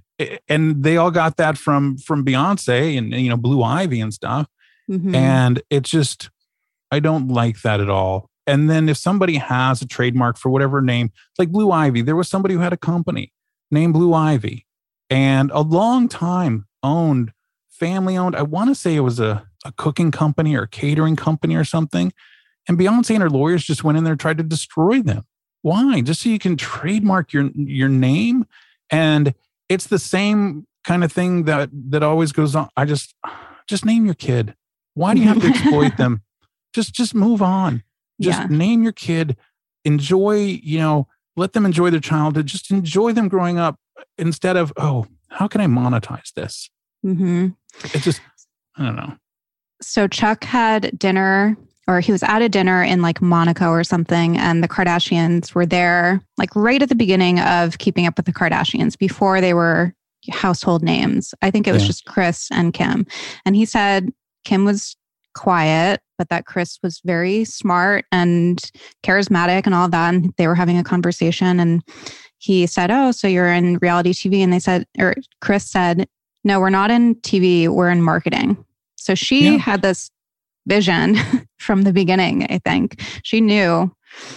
and they all got that from, from Beyonce and, you know, Blue Ivy and stuff. Mm-hmm. And it's just, I don't like that at all. And then if somebody has a trademark for whatever name, like Blue Ivy, there was somebody who had a company named Blue Ivy and a long time owned, family owned. I want to say it was a, a cooking company or a catering company or something. And Beyonce and her lawyers just went in there and tried to destroy them. Why? Just so you can trademark your, your name. And it's the same kind of thing that, that always goes on. I just, just name your kid. Why do you have to exploit them? Just, just move on. Just yeah. name your kid. Enjoy, you know, let them enjoy their childhood. Just enjoy them growing up instead of, oh, how can I monetize this? Mm-hmm. It's just, I don't know. So Chuck had dinner, or he was at a dinner in like Monaco or something, and the Kardashians were there like right at the beginning of Keeping Up with the Kardashians, before they were household names. I think it was yeah. just Kris and Kim. And he said Kim was quiet, but that Kris was very smart and charismatic and all that. And they were having a conversation, and he said, oh, so you're in reality T V? And they said, or Kris said, no, we're not in T V, we're in marketing. So she yeah. had this vision from the beginning, I think. She knew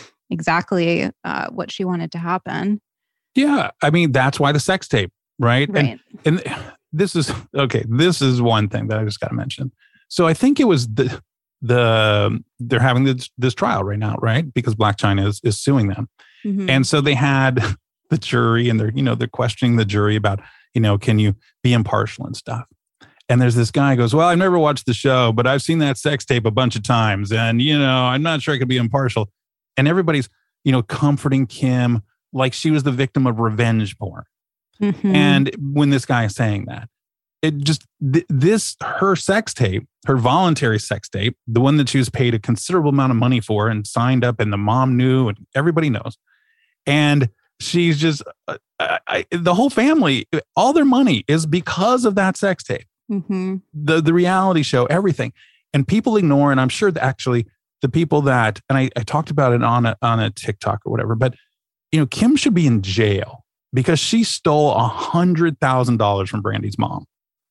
exactly uh, what she wanted to happen. Yeah. I mean, that's why the sex tape, right? Right. And, and this is, okay, this is one thing that I just got to mention. So I think it was the, the they're having this, this trial right now, right? Because Blac Chyna is, is suing them. Mm-hmm. And so they had the jury, and they're, you know, they're questioning the jury about, you know, can you be impartial and stuff? And there's this guy who goes, well, I've never watched the show, but I've seen that sex tape a bunch of times. And, you know, I'm not sure I could be impartial. And everybody's, you know, comforting Kim like she was the victim of revenge porn. Mm-hmm. And when this guy is saying that, it just, th- this, her sex tape, her voluntary sex tape, the one that she was paid a considerable amount of money for and signed up and the mom knew and everybody knows. And she's just, uh, I, I, the whole family, all their money is because of that sex tape. Mm-hmm. The the reality show, everything. And people ignore, and I'm sure that actually the people that, and I, I talked about it on a, on a TikTok or whatever, but, you know, Kim should be in jail because she stole a hundred thousand dollars from Brandy's mom.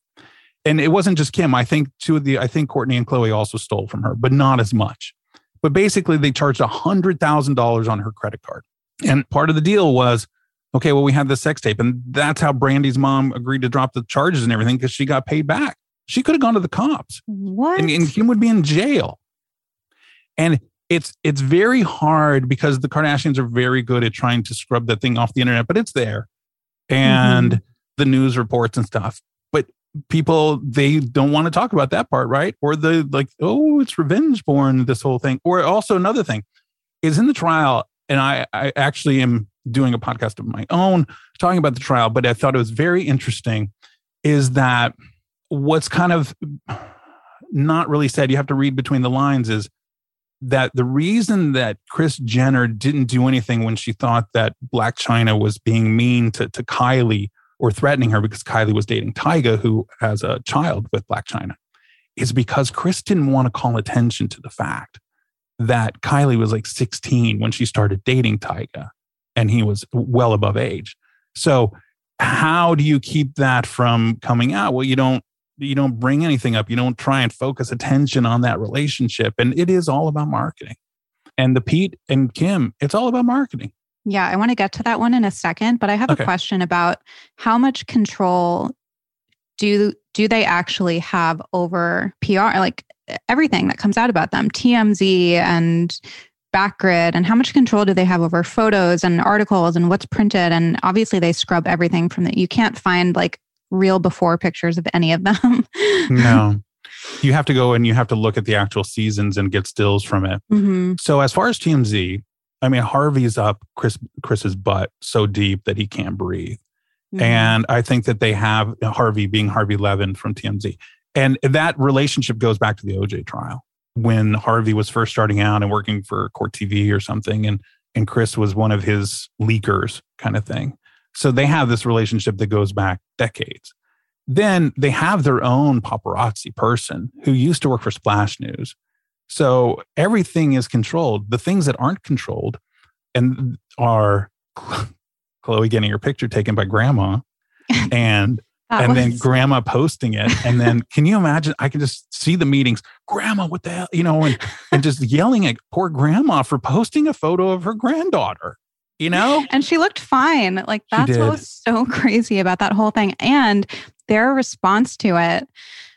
And it wasn't just Kim. I think two of the, I think Courtney and Khloe also stole from her, but not as much. But basically they charged a hundred thousand dollars on her credit card. And part of the deal was, okay, well, we had the sex tape. And that's how Brandy's mom agreed to drop the charges and everything because she got paid back. She could have gone to the cops. What? And, and Kim would be in jail. And it's it's very hard because the Kardashians are very good at trying to scrub that thing off the internet, but it's there. And mm-hmm. the news reports and stuff. But people, they don't want to talk about that part, right? Or the like, oh, it's revenge porn, this whole thing. Or also another thing is in the trial, and I, I actually am doing a podcast of my own talking about the trial, but I thought it was very interesting is that what's kind of not really said, you have to read between the lines, is that the reason that Kris Jenner didn't do anything when she thought that Blac Chyna was being mean to, to Kylie or threatening her because Kylie was dating Tyga, who has a child with Blac Chyna, is because Kris didn't want to call attention to the fact that Kylie was like sixteen when she started dating Tyga and he was well above age. So how do you keep that from coming out? Well, you don't, you don't bring anything up. You don't try and focus attention on that relationship. And it is all about marketing. And the Pete and Kim, it's all about marketing. Yeah, I want to get to that one in a second, but I have Okay. a question about how much control do do they actually have over P R, like everything that comes out about them, T M Z and Backgrid, and how much control do they have over photos and articles and what's printed? And obviously they scrub everything from that. You can't find like real before pictures of any of them. No, you have to go and you have to look at the actual seasons and get stills from it. Mm-hmm. So as far as T M Z, I mean, Harvey's up Chris Chris's butt so deep that he can't breathe. Mm-hmm. And I think that they have Harvey being Harvey Levin from T M Z. And that relationship goes back to the O J trial when Harvey was first starting out and working for Court T V or something. And, and Chris was one of his leakers kind of thing. So they have this relationship that goes back decades. Then they have their own paparazzi person who used to work for Splash News. So everything is controlled. The things that aren't controlled and are Khloe getting her picture taken by grandma and and was... then grandma posting it. And then can you imagine? I can just see the meetings. Grandma, what the hell? You know, and, and just yelling at poor grandma for posting a photo of her granddaughter, you know? And she looked fine. Like that's what was so crazy about that whole thing. And their response to it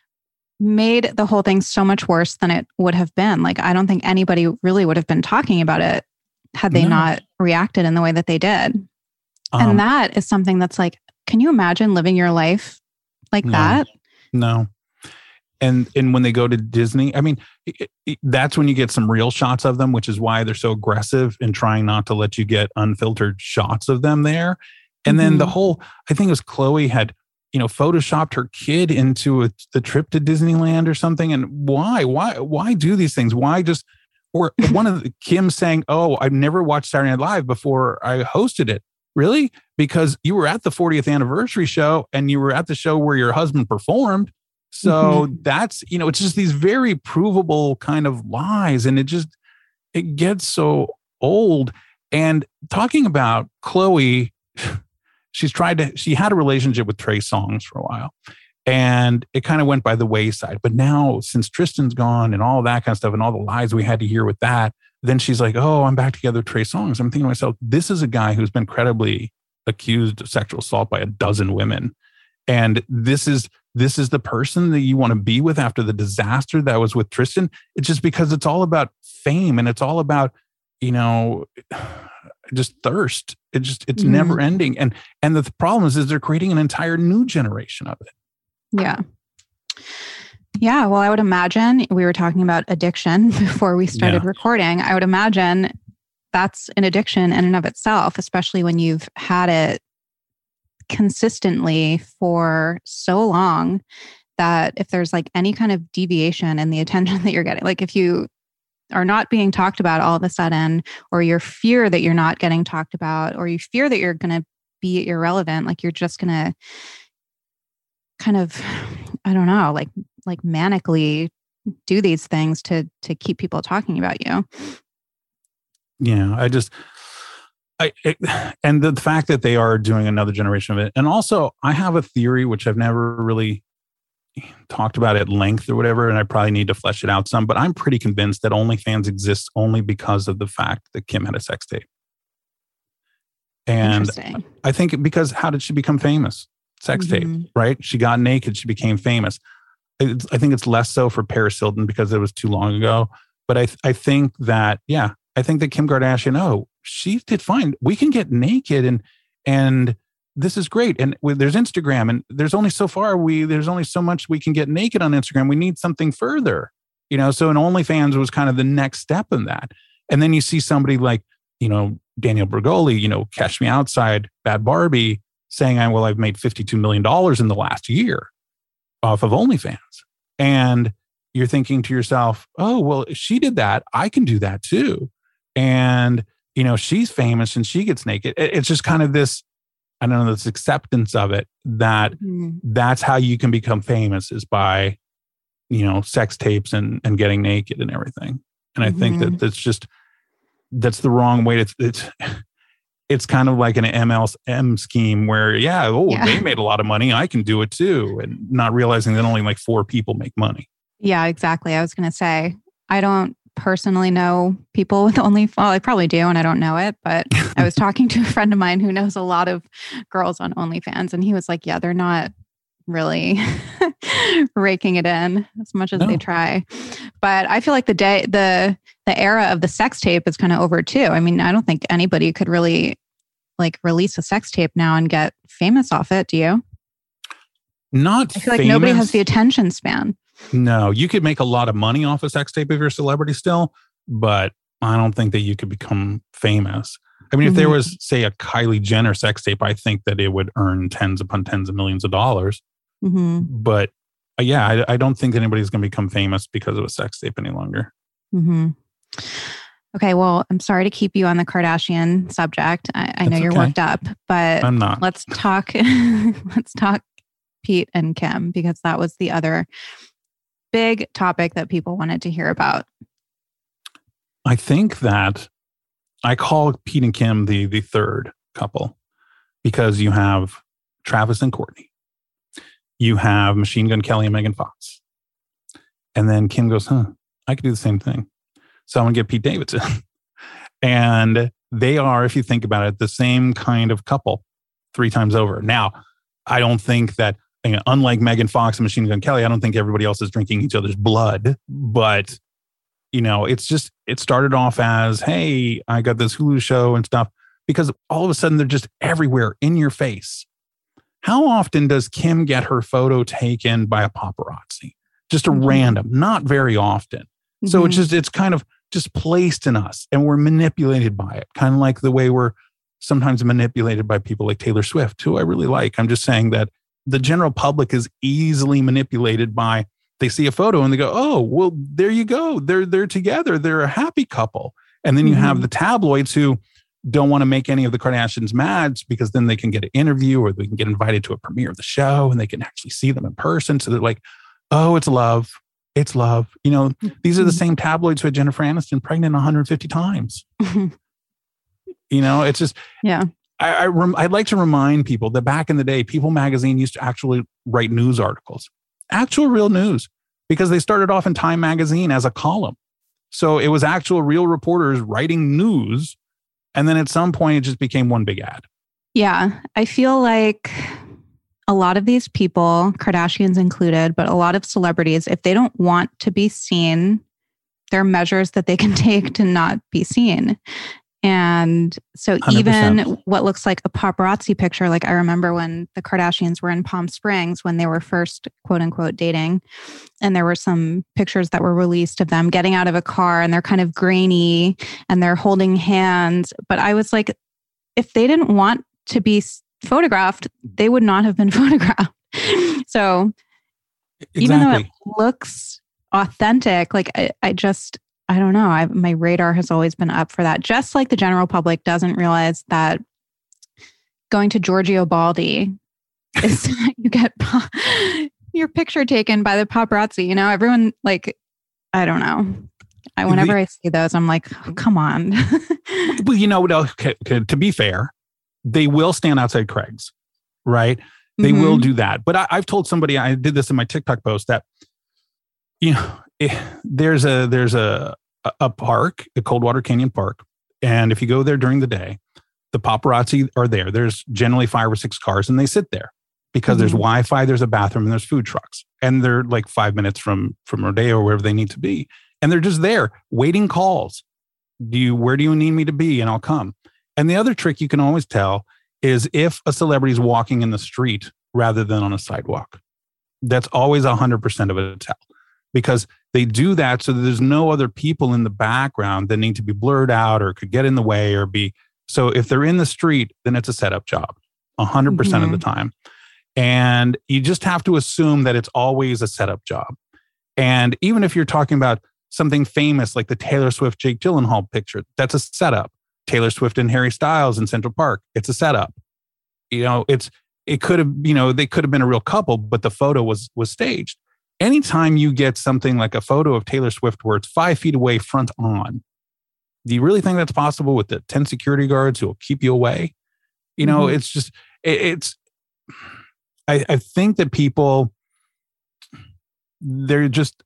made the whole thing so much worse than it would have been. Like, I don't think anybody really would have been talking about it had they no. not reacted in the way that they did. Um, and that is something that's like, can you imagine living your life like no, that? No. And and when they go to Disney, I mean, it, it, that's when you get some real shots of them, which is why they're so aggressive in trying not to let you get unfiltered shots of them there. And mm-hmm. then the whole, I think it was Khloe had, you know, photoshopped her kid into a, the trip to Disneyland or something. And why, why, why do these things? Why just, or one of the, Kim saying, oh, I've never watched Saturday Night Live before I hosted it. Really? Because you were at the fortieth anniversary show and you were at the show where your husband performed. So mm-hmm. that's, you know, it's just these very provable kind of lies. And it just, it gets so old. And talking about Khloe, she's tried to, she had a relationship with Trey Songz for a while and it kind of went by the wayside. But now since Tristan's gone and all that kind of stuff and all the lies we had to hear with that, then she's like, oh, I'm back together with Trey Songz. I'm thinking to myself, this is a guy who's been credibly accused of sexual assault by a dozen women. And this is, this is the person that you want to be with after the disaster that was with Tristan. It's just because it's all about fame and it's all about, you know, just thirst. It just, it's mm-hmm. never ending. And, and the problem is, is they're creating an entire new generation of it. Yeah. Yeah. Well, I would imagine we were talking about addiction before we started yeah. recording. I would imagine that's an addiction in and of itself, especially when you've had it consistently for so long that if there's like any kind of deviation in the attention that you're getting, like if you are not being talked about all of a sudden, or you fear that you're not getting talked about, or you fear that you're going to be irrelevant, like you're just going to kind of, I don't know, like like manically do these things to to keep people talking about you. Yeah, I just, I it, and the fact that they are doing another generation of it, and also I have a theory which I've never really talked about at length or whatever, and I probably need to flesh it out some, but I'm pretty convinced that OnlyFans exists only because of the fact that Kim had a sex tape. And I think because how did she become famous? Sex mm-hmm. tape, right? She got naked, she became famous. I, I think it's less so for Paris Hilton because it was too long ago. But I, I think that, yeah, I think that Kim Kardashian, oh, she did fine. We can get naked and, and this is great. And there's Instagram and there's only so far we, there's only so much we can get naked on Instagram. We need something further, you know? So an OnlyFans was kind of the next step in that. And then you see somebody like, you know, Daniel Bergoli, you know, Cash Me Outside, Bad Barbie, saying, I well, I've made fifty-two million dollars in the last year off of OnlyFans. And you're thinking to yourself, oh, well, if she did that, I can do that too. And, you know, she's famous and she gets naked. It's just kind of this, I don't know, this acceptance of it that mm-hmm. that's how you can become famous is by, you know, sex tapes and, and getting naked and everything. And I mm-hmm. think that that's just, that's the wrong way to, it's, it's kind of like an M L M scheme where, yeah, oh, yeah. they made a lot of money. I can do it too. And not realizing that only like four people make money. Yeah, exactly. I was going to say, I don't personally know people with OnlyFans. Well, I probably do, and I don't know it. But I was talking to a friend of mine who knows a lot of girls on OnlyFans. And he was like, yeah, they're not really raking it in as much as no. they try. But I feel like the day, the the era of the sex tape is kind of over too. I mean, I don't think anybody could really like release a sex tape now and get famous off it. Do you? Not I feel like famous. Nobody has the attention span. No, you could make a lot of money off a sex tape if you're a celebrity still, but I don't think that you could become famous. I mean, mm-hmm. if there was, say, a Kylie Jenner sex tape, I think that it would earn tens upon tens of millions of dollars. Mm-hmm. But uh, yeah, I, I don't think that anybody's going to become famous because of a sex tape any longer. Mm-hmm. Okay, well, I'm sorry to keep you on the Kardashian subject. I, I know you're okay. worked up, but I'm not. Let's talk. let's talk Pete and Kim, because that was the other big topic that people wanted to hear about. I think that I call Pete and Kim the the third couple because you have Travis and Kourtney. You have Machine Gun Kelly and Megan Fox. And then Kim goes, huh, I could do the same thing. So I'm going to get Pete Davidson. And they are, if you think about it, the same kind of couple three times over. Now, I don't think that, you know, unlike Megan Fox and Machine Gun Kelly, I don't think everybody else is drinking each other's blood. But, you know, it's just, it started off as, hey, I got this Hulu show and stuff, because all of a sudden they're just everywhere in your face. How often does Kim get her photo taken by a paparazzi? Just a mm-hmm. random, not very often. Mm-hmm. So it's just, it's kind of just placed in us and we're manipulated by it. Kind of like the way we're sometimes manipulated by people like Taylor Swift, who I really like. I'm just saying that the general public is easily manipulated by, they see a photo and they go, oh, well, there you go. They're, they're together. They're a happy couple. And then you mm-hmm. have the tabloids who don't want to make any of the Kardashians mad because then they can get an interview or they can get invited to a premiere of the show and they can actually see them in person. So they're like, oh, it's love. It's love. You know, mm-hmm. these are the same tabloids who had Jennifer Aniston pregnant one hundred fifty times. You know, it's just, yeah. I, I rem, I'd like to remind people that back in the day, People magazine used to actually write news articles, actual real news, because they started off in Time magazine as a column. So it was actual real reporters writing news. And then at some point, it just became one big ad. Yeah, I feel like a lot of these people, Kardashians included, but a lot of celebrities, if they don't want to be seen, there are measures that they can take to not be seen. And so one hundred percent. Even what looks like a paparazzi picture, like I remember when the Kardashians were in Palm Springs when they were first, quote unquote, dating. And there were some pictures that were released of them getting out of a car and they're kind of grainy and they're holding hands. But I was like, if they didn't want to be photographed, they would not have been photographed. So exactly. even though it looks authentic, like I, I just, I don't know. I, my radar has always been up for that. Just like the general public doesn't realize that going to Giorgio Baldi is you get your picture taken by the paparazzi. You know, everyone like, I don't know. I, whenever the, I see those, I'm like, oh, come on. Well, you know, okay, okay, to be fair, they will stand outside Craig's, right? They mm-hmm. will do that. But I, I've told somebody, I did this in my TikTok post, that, you know, it, there's a there's a a park, the Coldwater Canyon Park, and if you go there during the day, the paparazzi are there. There's generally five or six cars, and they sit there because mm-hmm. there's Wi-Fi, there's a bathroom, and there's food trucks, and they're like five minutes from from Rodeo or wherever they need to be, and they're just there waiting calls. Do you? Where do you need me to be? And I'll come. And the other trick you can always tell is if a celebrity is walking in the street rather than on a sidewalk. That's always one hundred percent of a tell, because they do that so that there's no other people in the background that need to be blurred out or could get in the way or be. So if they're in the street, then it's a setup job one hundred percent mm-hmm. of the time. And you just have to assume that it's always a setup job. And even if you're talking about something famous like the Taylor Swift, Jake Gyllenhaal picture, that's a setup. Taylor Swift and Harry Styles in Central Park, it's a setup. You know, it's it could have, you know, they could have been a real couple, but the photo was was staged. Anytime you get something like a photo of Taylor Swift where it's five feet away front on, do you really think that's possible with the ten security guards who will keep you away? You know, mm-hmm. it's just, it, it's, I, I think that people, they're just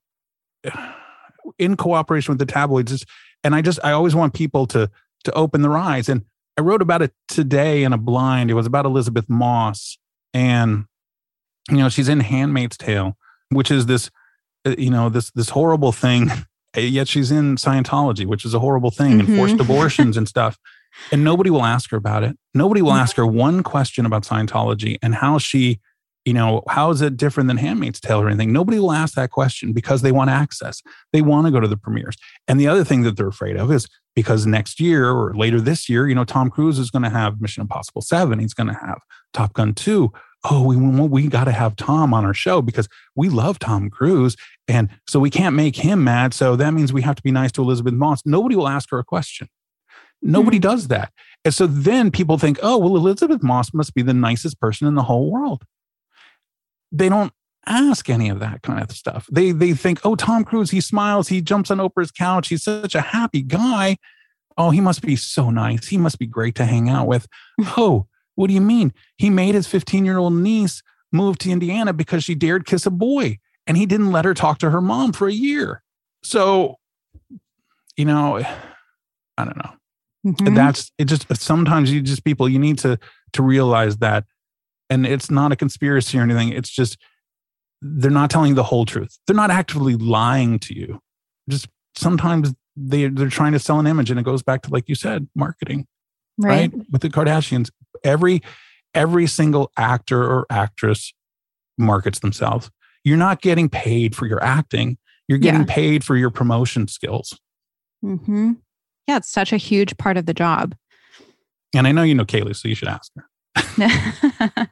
in cooperation with the tabloids. It's, and I just, I always want people to, to open their eyes. And I wrote about it today in a blind. It was about Elizabeth Moss. And, you know, she's in Handmaid's Tale, which is this, you know, this, this horrible thing. Yet she's in Scientology, which is a horrible thing, mm-hmm. and forced abortions and stuff. And nobody will ask her about it. Nobody will ask her one question about Scientology and how she, you know, how is it different than Handmaid's Tale or anything? Nobody will ask that question because they want access. They want to go to the premieres. And the other thing that they're afraid of is because next year or later this year, you know, Tom Cruise is going to have Mission Impossible seven. He's going to have Top Gun two. Oh, we we got to have Tom on our show because we love Tom Cruise. And so we can't make him mad. So that means we have to be nice to Elizabeth Moss. Nobody will ask her a question. Nobody mm-hmm. does that. And so then people think, oh, well, Elizabeth Moss must be the nicest person in the whole world. They don't ask any of that kind of stuff. They they think, oh, Tom Cruise, he smiles, he jumps on Oprah's couch. He's such a happy guy. Oh, he must be so nice. He must be great to hang out with. Oh, what do you mean? He made his fifteen-year-old niece move to Indiana because she dared kiss a boy, and he didn't let her talk to her mom for a year. So, you know, I don't know. Mm-hmm. That's it. Just sometimes you just people you need to to realize that, and it's not a conspiracy or anything. It's just they're not telling the whole truth. They're not actively lying to you. Just sometimes they they're trying to sell an image, and it goes back to, like you said, marketing, right? right? With the Kardashians. Every every single actor or actress markets themselves. You're not getting paid for your acting. You're getting yeah. paid for your promotion skills. Mm-hmm. Yeah, it's such a huge part of the job. And I know you know Kaylee, so you should ask her.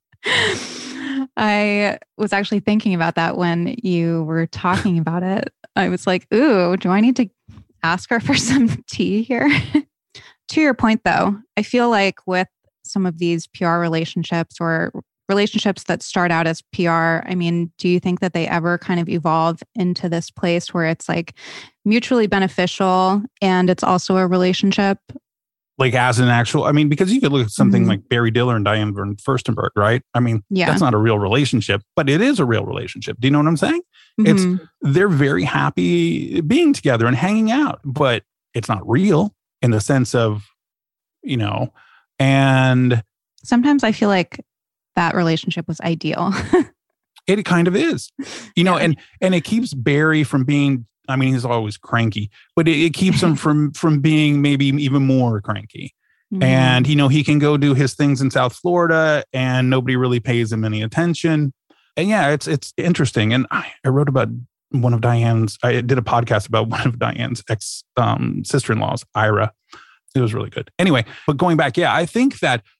I was actually thinking about that when you were talking about it. I was like, ooh, do I need to ask her for some tea here? To your point, though, I feel like with some of these P R relationships or relationships that start out as P R, I mean, do you think that they ever kind of evolve into this place where it's like mutually beneficial and it's also a relationship? Like as an actual, I mean, because you could look at something mm-hmm. like Barry Diller and Diane Van Furstenberg, right? I mean, yeah. that's not a real relationship, but it is a real relationship. Do you know what I'm saying? Mm-hmm. It's they're very happy being together and hanging out, but it's not real in the sense of, you know, and sometimes I feel like that relationship was ideal. It kind of is, you know, yeah. and and it keeps Barry from being, I mean, he's always cranky, but it, it keeps him from from being maybe even more cranky. Mm-hmm. And, you know, he can go do his things in South Florida and nobody really pays him any attention. And yeah, it's it's interesting. And I, I wrote about one of Diane's, I did a podcast about one of Diane's ex um, sister-in-laws, Ira. It was really good. Anyway, but going back, yeah, I think that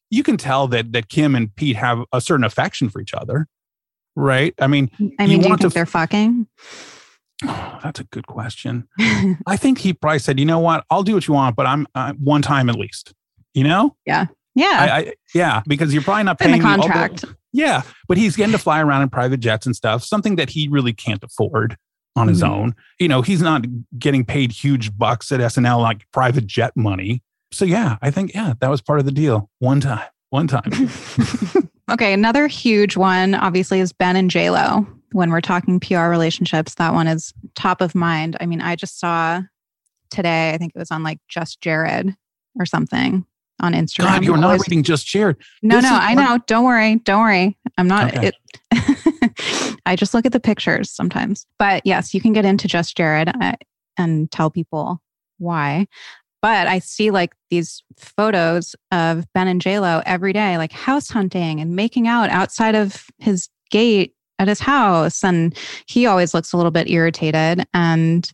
you can tell that that Kim and Pete have a certain affection for each other, right? I mean, I mean, you do you want think to, they're fucking? Oh, that's a good question. I think he probably said, you know what, I'll do what you want, but I'm uh, one time at least, you know? Yeah. Yeah. I, I, yeah. Because you're probably not in paying the contract. Me, although, yeah. But he's getting to fly around in private jets and stuff, something that he really can't afford on his Mm-hmm. own. You know, he's not getting paid huge bucks at S N L, like private jet money. So yeah, I think, yeah, that was part of the deal. One time, one time. Okay. Another huge one, obviously, is Ben and J-Lo. When we're talking P R relationships, that one is top of mind. I mean, I just saw today, I think it was on like Just Jared or something on Instagram. God, you're not Always, reading Just Jared. No, This no, is I part- know. Don't worry. Don't worry. I'm not. Okay. It, I just look at the pictures sometimes. But yes, you can get into Just Jared uh, and tell people why. But I see like these photos of Ben and J-Lo every day, like house hunting and making out outside of his gate at his house. And he always looks a little bit irritated. And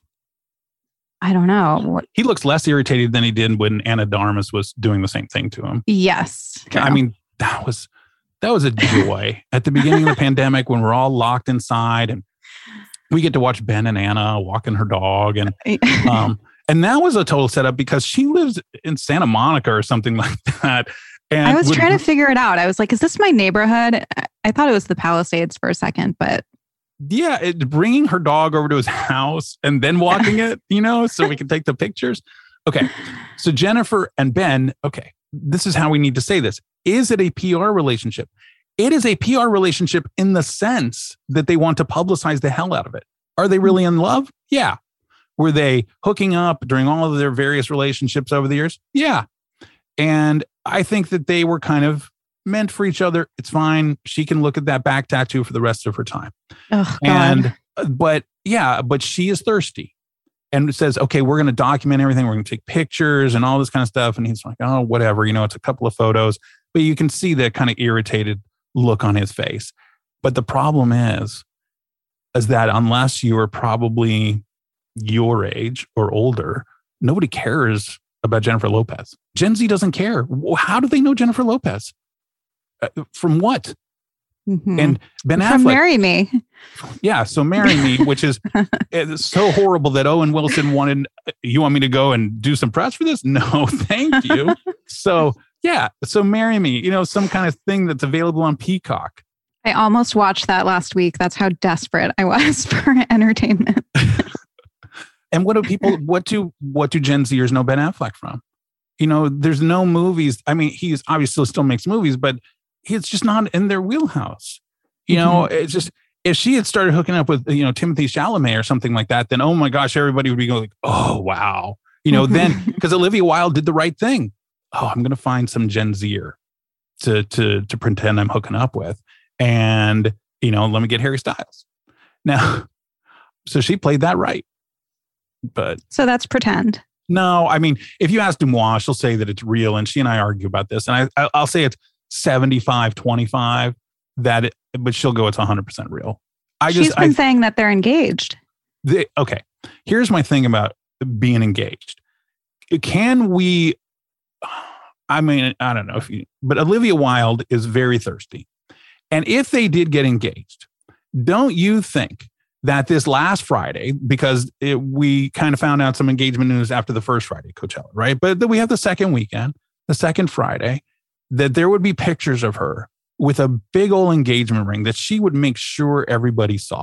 I don't know. What, He looks less irritated than he did when Anna Darmus was doing the same thing to him. yes. I mean, that was that was a joy at the beginning of the pandemic when we're all locked inside and we get to watch Ben and Anna walking her dog. And um, and that was a total setup because she lives in Santa Monica or something like that. And I was would- trying to figure it out. I was like, is this my neighborhood? I thought it was the Palisades for a second, but yeah, it, bringing her dog over to his house and then walking it, you know, so we can take the pictures. Okay. So Jennifer and Ben, okay, this is how we need to say this. Is it a P R relationship? It is a P R relationship in the sense that they want to publicize the hell out of it. Are they really in love? Yeah. Were they hooking up during all of their various relationships over the years? Yeah. And I think that they were kind of meant for each other. It's fine. She can look at that back tattoo for the rest of her time. oh, God. And, but yeah, but she is thirsty and says, okay, we're going to document everything. We're going to take pictures and all this kind of stuff. And he's like, oh, whatever, you know, it's a couple of photos, but you can see that kind of irritated look on his face. But the problem is, is that unless you are probably your age or older, nobody cares about Jennifer Lopez. Gen Z doesn't care. How do they know Jennifer Lopez? Uh, from what? Mhm. And Ben From Affleck. Marry Me. Yeah, so Marry Me, which is it's so horrible that Owen Wilson wanted, you want me to go and do some press for this? No, thank you. So yeah, so Marry Me, you know, some kind of thing that's available on Peacock. I almost watched that last week. That's how desperate I was for entertainment. And what do people, what do, what do Gen Zers know Ben Affleck from? You know, there's no movies. I mean, he's obviously still makes movies, but it's just not in their wheelhouse. You know, mm-hmm. It's just, if she had started hooking up with, you know, Timothy Chalamet or something like that, then, oh my gosh, everybody would be going, like, oh, wow. You know, then, because Olivia Wilde did the right thing. Oh, I'm going to find some Gen Zer to, to, to pretend I'm hooking up with. And, you know, let me get Harry Styles. Now, so she played that right. But so that's pretend. No, I mean, if you ask Dumois, she'll say that it's real. And she and I argue about this. And I, I'll say it's seventy-five twenty-five that, it, but she'll go, it's one hundred percent real. I She's just, been I, saying that they're engaged. they, okay. Here's my thing about being engaged. Can we, I mean, I don't know if you, but Olivia Wilde is very thirsty. And if they did get engaged, don't you think that this last Friday, because it, we kind of found out some engagement news after the first Friday, Coachella, right? But then we have the second weekend, the second Friday, that there would be pictures of her with a big old engagement ring that she would make sure everybody saw.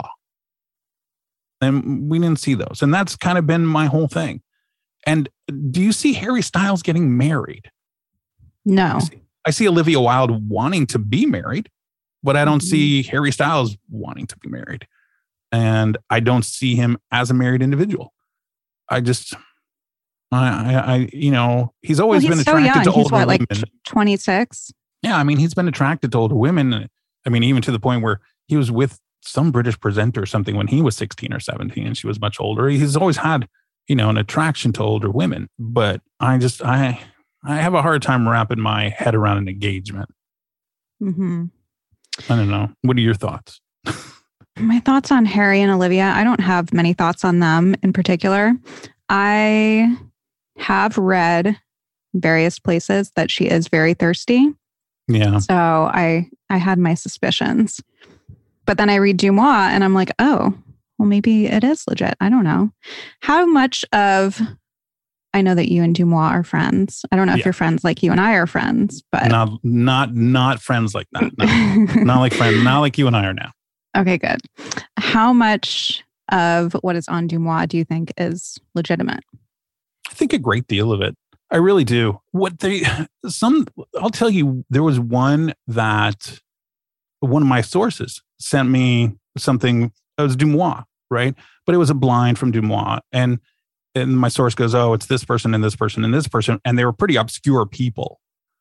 And we didn't see those. And that's kind of been my whole thing. And do you see Harry Styles getting married? No. I see, I see Olivia Wilde wanting to be married, but I don't Mm-hmm. see Harry Styles wanting to be married. And I don't see him as a married individual. I just, I, I, I you know, he's always well, been he's so attracted young. to He's older what, like women. twenty-six? Yeah, I mean, he's been attracted to older women. I mean, even to the point where he was with some British presenter or something when he was sixteen or seventeen and she was much older. He's always had, you know, an attraction to older women. But I just, I, I have a hard time wrapping my head around an engagement. Mm-hmm. I don't know. What are your thoughts? My thoughts on Harry and Olivia, I don't have many thoughts on them in particular. I have read various places that she is very thirsty. Yeah. So I I had my suspicions. But then I read Deuxmoi and I'm like, oh, well, maybe it is legit. I don't know. How much of, I know that you and Deuxmoi are friends. I don't know if Yeah. you're friends like you and I are friends, but. Not, not, not friends like that. No. Not like friends, not like you and I are now. Okay, good. How much of what is on Deuxmoi do you think is legitimate? I think a great deal of it. I really do. What they, some, I'll tell you, there was one that one of my sources sent me something. It was Deuxmoi, right? But it was a blind from Deuxmoi. And, and my source goes, oh, it's this person and this person and this person. And they were pretty obscure people.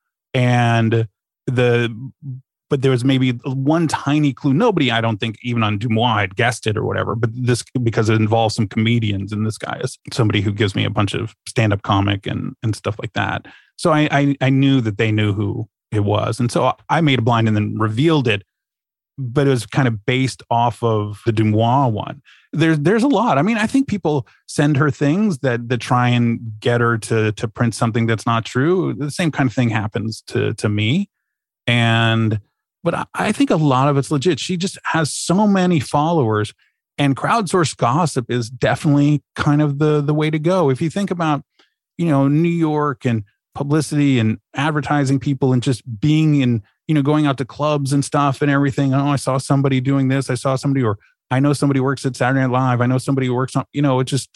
And the, but there was maybe one tiny clue. Nobody, I don't think, even on Deuxmoi had guessed it or whatever. But this, because it involves some comedians, and this guy is somebody who gives me a bunch of stand-up comic and and stuff like that. So I, I I knew that they knew who it was, and so I made a blind and then revealed it. But it was kind of based off of the Deuxmoi one. There's there's a lot. I mean, I think people send her things that that try and get her to to print something that's not true. The same kind of thing happens to to me, and. But I think a lot of it's legit. She just has so many followers, and crowdsourced gossip is definitely kind of the, the way to go. If you think about, you know, New York and publicity and advertising people and just being in, you know, going out to clubs and stuff and everything. Oh, I saw somebody doing this. I saw somebody, or I know somebody works at Saturday Night Live. I know somebody who works on, you know, it just,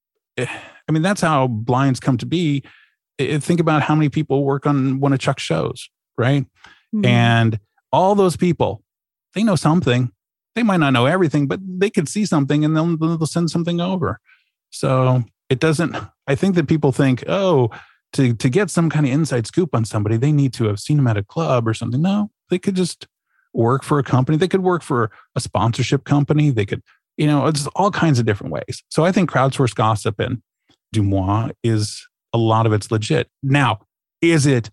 I mean, that's how blinds come to be. Think about how many people work on one of Chuck's shows, right? Mm-hmm. And all those people, they know something. They might not know everything, but they could see something and they'll, they'll send something over. So it doesn't, I think that people think, oh, to, to get some kind of inside scoop on somebody, they need to have seen them at a club or something. No, they could just work for a company. They could work for a sponsorship company. They could, you know, it's all kinds of different ways. So I think crowdsourced gossip and Deuxmoi is a lot of it's legit. Now, is it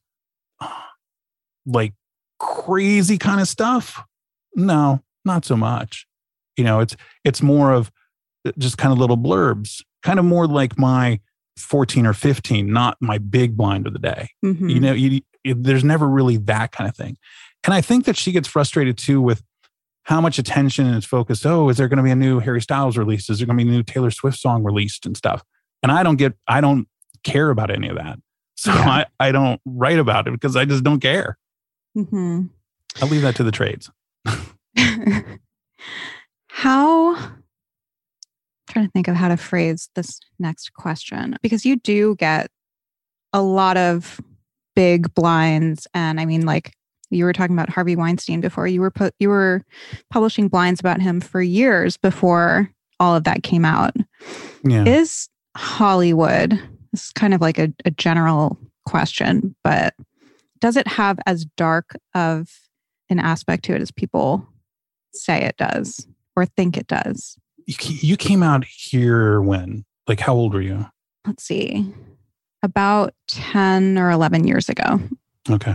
like crazy kind of stuff? No, not so much. You know, it's it's more of just kind of little blurbs, kind of more like my fourteen or fifteen, not my big blind of the day. Mm-hmm. You know, you, it, there's never really that kind of thing. And I think that she gets frustrated too with how much attention is focused. Oh, is there going to be a new Harry Styles release? Is there going to be a new Taylor Swift song released and stuff? And I don't get, I don't care about any of that. So yeah. I, I don't write about it because I just don't care. Mm-hmm. I'll leave that to the trades. How, I'm trying to think of how to phrase this next question, because you do get a lot of big blinds. And I mean, like you were talking about Harvey Weinstein before. You were put, you were publishing blinds about him for years before all of that came out. Yeah. Is Hollywood, this is kind of like a, a general question, but does it have as dark of an aspect to it as people say it does or think it does? You came out here when? Like, how old were you? Let's see. About ten or eleven years ago. Okay.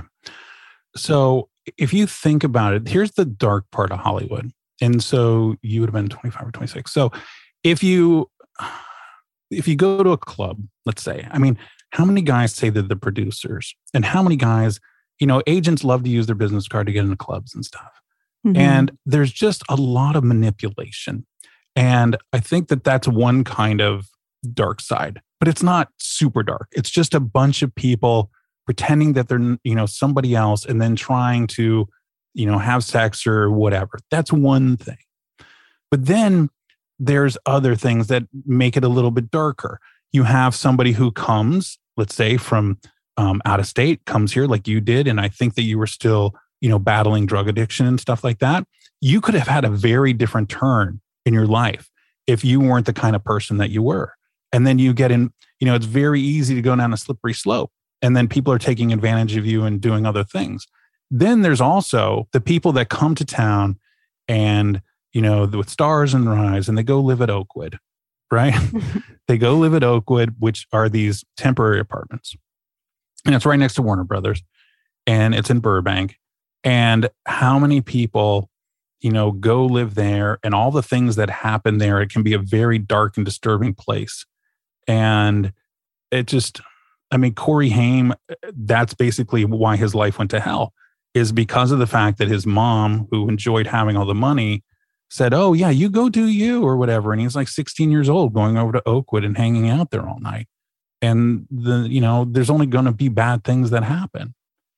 So if you think about it, here's the dark part of Hollywood. And so you would have been twenty-five or twenty-six. So if you, if you go to a club, let's say, I mean, how many guys say they're the producers? And how many guys, you know, agents love to use their business card to get into clubs and stuff. Mm-hmm. And there's just a lot of manipulation. And I think that that's one kind of dark side, but it's not super dark. It's just a bunch of people pretending that they're, you know, somebody else and then trying to, you know, have sex or whatever. That's one thing. But then there's other things that make it a little bit darker. You have somebody who comes, let's say from um, out of state, comes here like you did. And I think that you were still, you know, battling drug addiction and stuff like that. You could have had a very different turn in your life if you weren't the kind of person that you were. And then you get in, you know, it's very easy to go down a slippery slope. And then people are taking advantage of you and doing other things. Then there's also the people that come to town and, you know, with stars in their eyes and they go live at Oakwood, right? They go live at Oakwood, which are these temporary apartments. And it's right next to Warner Brothers. And it's in Burbank. And how many people, you know, go live there and all the things that happen there, it can be a very dark and disturbing place. And it just, I mean, Corey Haim, that's basically why his life went to hell, is because of the fact that his mom, who enjoyed having all the money, said, oh, yeah, you go do you or whatever. And he's like sixteen years old going over to Oakwood and hanging out there all night. And the, you know, there's only going to be bad things that happen.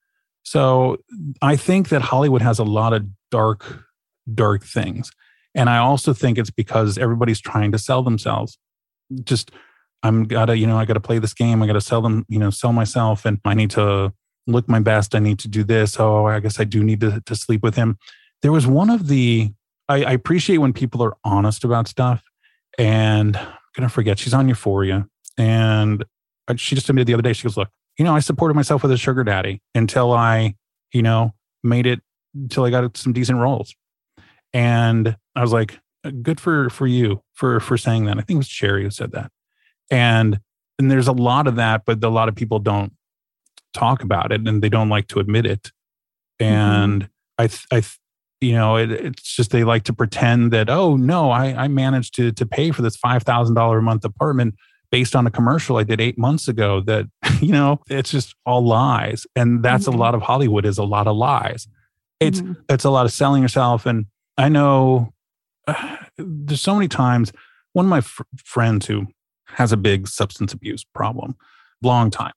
So I think that Hollywood has a lot of dark, dark things. And I also think it's because everybody's trying to sell themselves. Just, I'm gotta, you know, I gotta play this game. I gotta sell them, you know, sell myself, and I need to look my best. I need to do this. Oh, I guess I do need to, to sleep with him. There was one of the, I, I appreciate when people are honest about stuff. And I'm gonna forget, she's on Euphoria. And she just admitted the other day, she goes, look, you know, I supported myself with a sugar daddy until I, you know, made it, until I got some decent roles. And I was like, good for, for you for, for saying that. I think it was Cherry who said that. And, and there's a lot of that, but a lot of people don't talk about it and they don't like to admit it. And mm-hmm. I, th- I, th- you know, it, it's just, they like to pretend that, oh no, I, I managed to, to pay for this five thousand dollars a month apartment based on a commercial I did eight months ago. That, you know, it's just all lies. And that's mm-hmm. a lot of Hollywood, is a lot of lies. It's, mm-hmm. it's a lot of selling yourself. And I know uh, there's so many times, one of my fr- friends who has a big substance abuse problem, long time.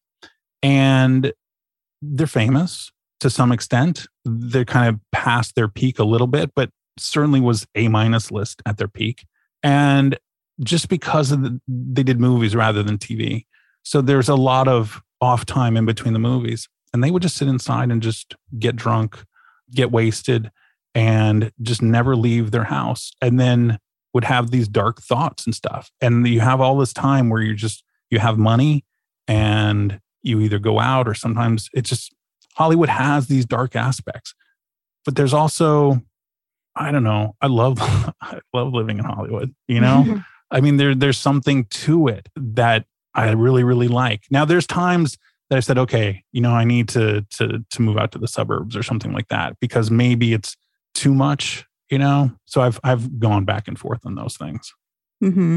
And they're famous to some extent. They're kind of past their peak a little bit, but certainly was A minus list at their peak. And just because of the, they did movies rather than T V. So there's a lot of off time in between the movies. And they would just sit inside and just get drunk, get wasted, and just never leave their house. And then would have these dark thoughts and stuff. And you have all this time where you just, you have money and you either go out, or sometimes it's just, Hollywood has these dark aspects. But there's also, I don't know, I love, I love living in Hollywood, you know? I mean, there, there's something to it that I really, really like. Now there's times that I said, okay, you know, I need to, to, to move out to the suburbs or something like that, because maybe it's too much. You know, so I've I've gone back and forth on those things. Mm-hmm.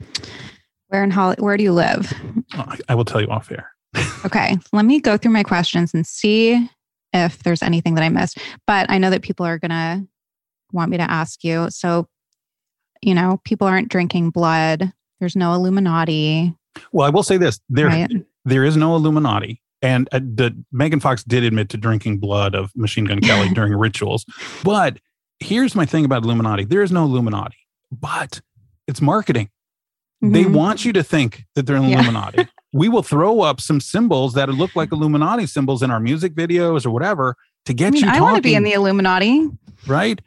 Where in Holly? Where do you live? I, I will tell you off air. Okay, let me go through my questions and see if there's anything that I missed. But I know that people are gonna want me to ask you. So, you know, people aren't drinking blood. There's no Illuminati. Well, I will say this: there right? there is no Illuminati. And uh, the, Megan Fox did admit to drinking blood of Machine Gun Kelly during rituals, but here's my thing about Illuminati. There is no Illuminati, but it's marketing. Mm-hmm. They want you to think that they're an yeah. Illuminati. We will throw up some symbols that look like Illuminati symbols in our music videos or whatever to get I mean, you talking. I want to be in the Illuminati. Right?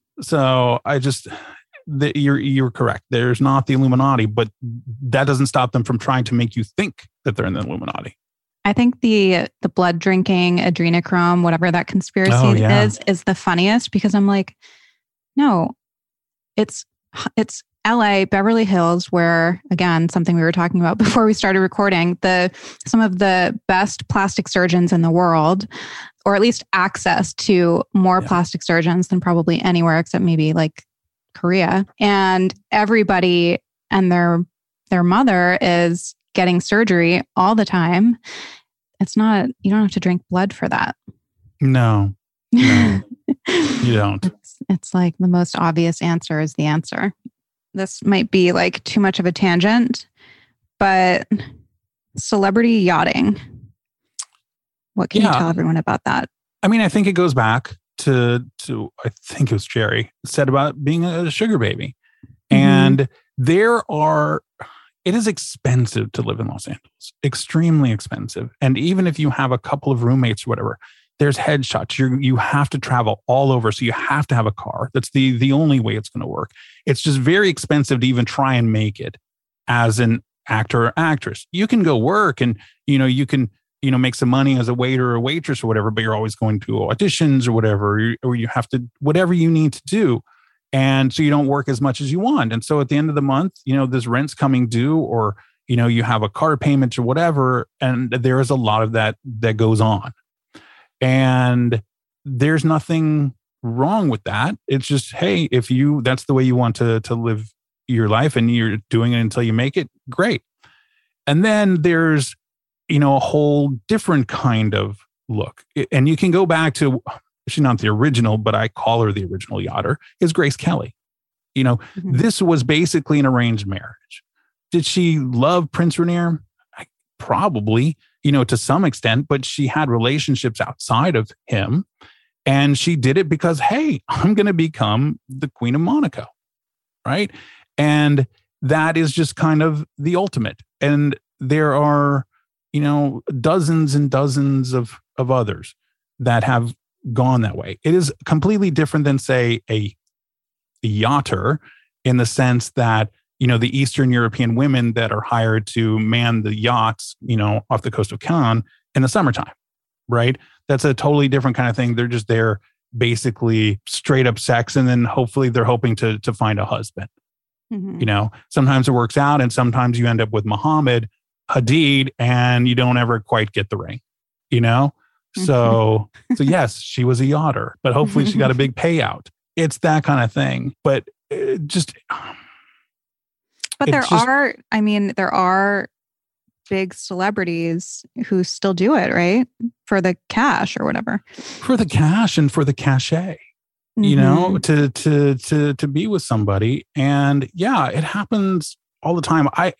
So I just, the, you're, you're correct. There's not the Illuminati, but that doesn't stop them from trying to make you think that they're in the Illuminati. I think the the blood drinking, adrenochrome, whatever that conspiracy oh, yeah. is, is the funniest, because I'm like, no, it's it's L A, Beverly Hills, where, again, something we were talking about before we started recording, the some of the best plastic surgeons in the world, or at least access to more yeah. plastic surgeons than probably anywhere except maybe like Korea. And everybody and their their mother is getting surgery all the time. It's not, you don't have to drink blood for that. No, no, you don't. It's, it's like the most obvious answer is the answer. This might be like too much of a tangent, but celebrity yachting. What can yeah. you tell everyone about that? I mean, I think it goes back to, to I think it was Jerry said about being a sugar baby. Mm-hmm. And there are, it is expensive to live in Los Angeles, extremely expensive. And even if you have a couple of roommates or whatever, there's headshots. You you have to travel all over. So you have to have a car. That's the, the only way it's going to work. It's just very expensive to even try and make it as an actor or actress. You can go work and, you know, you can, you know, make some money as a waiter or waitress or whatever, but you're always going to auditions or whatever, or you have to, whatever you need to do. And so you don't work as much as you want. And so at the end of the month, you know, this rent's coming due, or, you know, you have a car payment or whatever. And there is a lot of that that goes on. And there's nothing wrong with that. It's just, hey, if you, that's the way you want to, to live your life and you're doing it until you make it, great. And then there's you know, a whole different kind of look. And you can go back to, she's not the original, but I call her the original yachter, is Grace Kelly. You know, mm-hmm. this was basically an arranged marriage. Did she love Prince Rainier? I, probably, you know, to some extent, but she had relationships outside of him. And she did it because, hey, I'm going to become the Queen of Monaco, right? And that is just kind of the ultimate. And there are, you know, dozens and dozens of, of others that have gone that way. It is completely different than, say, a yachter, in the sense that, you know, the Eastern European women that are hired to man the yachts, you know, off the coast of Cannes in the summertime, right? That's a totally different kind of thing. They're just there basically straight up sex. And then hopefully they're hoping to, to find a husband. Mm-hmm. You know, sometimes it works out and sometimes you end up with Muhammad Hadid and you don't ever quite get the ring, you know? Mm-hmm. So, so yes, she was a yachter, but hopefully she got a big payout. It's that kind of thing, but it just. But there just, are, I mean, there are big celebrities who still do it, right? For the cash or whatever. For the cash and for the cachet, mm-hmm. you know, to to to to be with somebody, and yeah, it happens all the time. I,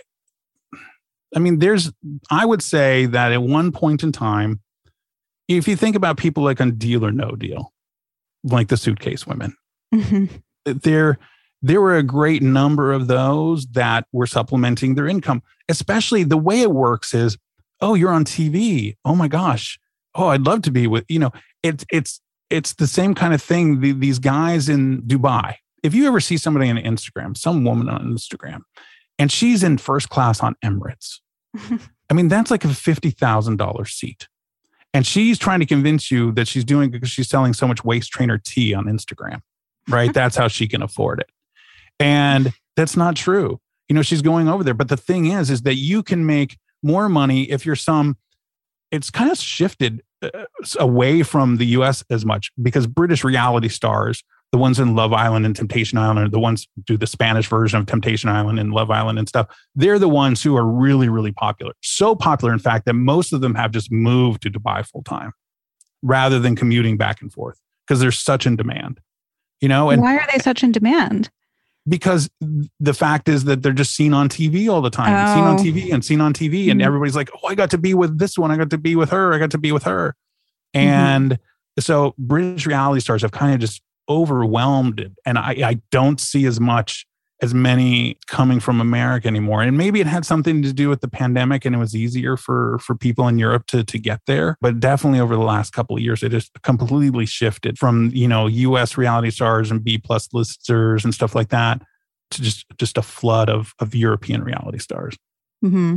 I mean, there's, I would say that at one point in time, if you think about people like on Deal or No Deal, like the suitcase women. Mm-hmm. There, there were a great number of those that were supplementing their income, especially the way it works is, oh, you're on T V. Oh my gosh. Oh, I'd love to be with, you know, it's, it's, it's the same kind of thing. The, these guys in Dubai, if you ever see somebody on Instagram, some woman on Instagram, and she's in first class on Emirates, I mean, that's like a fifty thousand dollars seat. And she's trying to convince you that she's doing it because she's selling so much waist trainer tea on Instagram, right? That's how she can afford it. And that's not true. You know, she's going over there. But the thing is, is that you can make more money if you're some, it's kind of shifted uh, away from the U S as much because British reality stars, the ones in Love Island and Temptation Island, are the ones who do the Spanish version of Temptation Island and Love Island and stuff. They're the ones who are really, really popular. So popular, in fact, that most of them have just moved to Dubai full time rather than commuting back and forth because they're such in demand. You know, and why are they such in demand? Because the fact is that they're just seen on T V all the time, oh. seen on T V and seen on T V. And mm-hmm. everybody's like, oh, I got to be with this one. I got to be with her. I got to be with her. And mm-hmm. so British reality stars have kind of just overwhelmed it. And I, I don't see as much, as many coming from America anymore. And maybe it had something to do with the pandemic and it was easier for, for people in Europe to, to get there. But definitely over the last couple of years, it has completely shifted from, you know, U S reality stars and B plus listers and stuff like that to just, just a flood of, of European reality stars. Mm-hmm.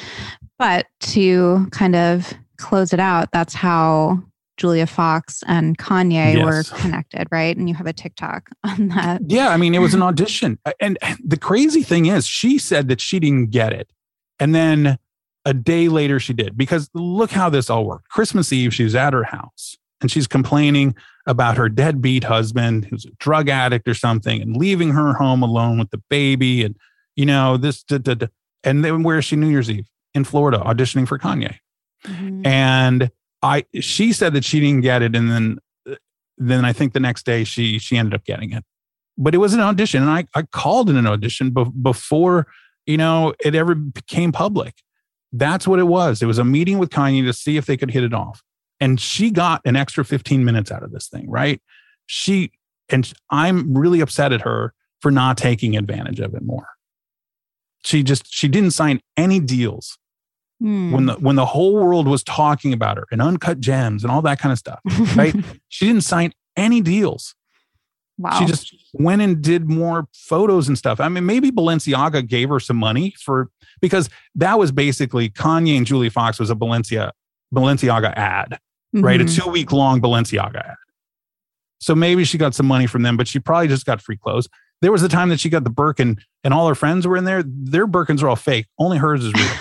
But to kind of close it out, that's how Julia Fox and Kanye yes. were connected, right? And you have a TikTok on that. Yeah, I mean, it was an audition. And the crazy thing is, she said that she didn't get it. And then a day later, she did. Because look how this all worked. Christmas Eve, she was at her house. And she's complaining about her deadbeat husband, who's a drug addict or something, and leaving her home alone with the baby. And, you know, this, da, da, da. And then where is she New Year's Eve? In Florida, auditioning for Kanye. Mm-hmm. And I, she said that she didn't get it. And then, then I think the next day she, she ended up getting it, but it was an audition. And I, I called it an audition be- before, you know, it ever became public. That's what it was. It was a meeting with Kanye to see if they could hit it off. And she got an extra fifteen minutes out of this thing, right? She, and I'm really upset at her for not taking advantage of it more. She just, she didn't sign any deals. Hmm. When the when the whole world was talking about her and Uncut Gems and all that kind of stuff, right? She didn't sign any deals. Wow. She just went and did more photos and stuff. I mean, maybe Balenciaga gave her some money for, because that was basically Kanye and Julia Fox was a Balenciaga, Balenciaga ad, mm-hmm. right? A two week long Balenciaga ad. So maybe she got some money from them, but she probably just got free clothes. There was a time that she got the Birkin and all her friends were in there. Their Birkins are all fake. Only hers is real.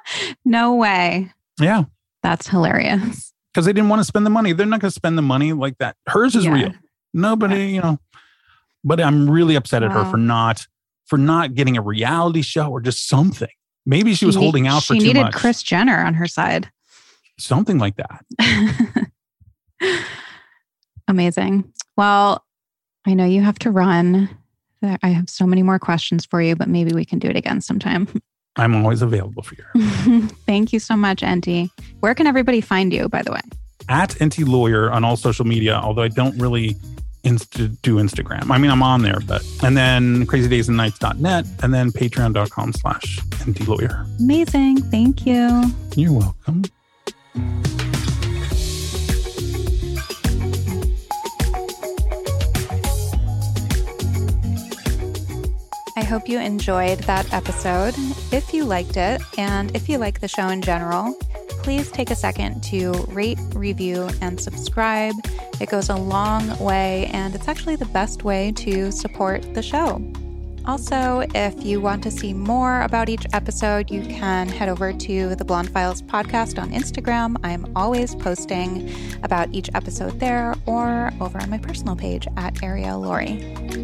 No way. Yeah. That's hilarious. Because they didn't want to spend the money. They're not going to spend the money like that. Hers is yeah. real. Nobody, yeah. you know. But I'm really upset at wow. her for not for not getting a reality show or just something. Maybe she was She holding need- out for she too needed much. Kris Jenner on her side. Something like that. Amazing. Well, I know you have to run. I have so many more questions for you, but maybe we can do it again sometime. I'm always available for you. Thank you so much, N T. Where can everybody find you, by the way? At N T Lawyer on all social media, although I don't really insta- do Instagram. I mean, I'm on there, but, and then crazy days and nights dot net, and then patreon.com slash N T Lawyer. Amazing. Thank you. You're welcome. I hope you enjoyed that episode. If you liked it, and if you like the show in general, please take a second to rate, review, and subscribe. It goes a long way, and it's actually the best way to support the show. Also, if you want to see more about each episode, you can head over to the Blonde Files podcast on Instagram. I'm always posting about each episode there, or over on my personal page at Ariel Laurie.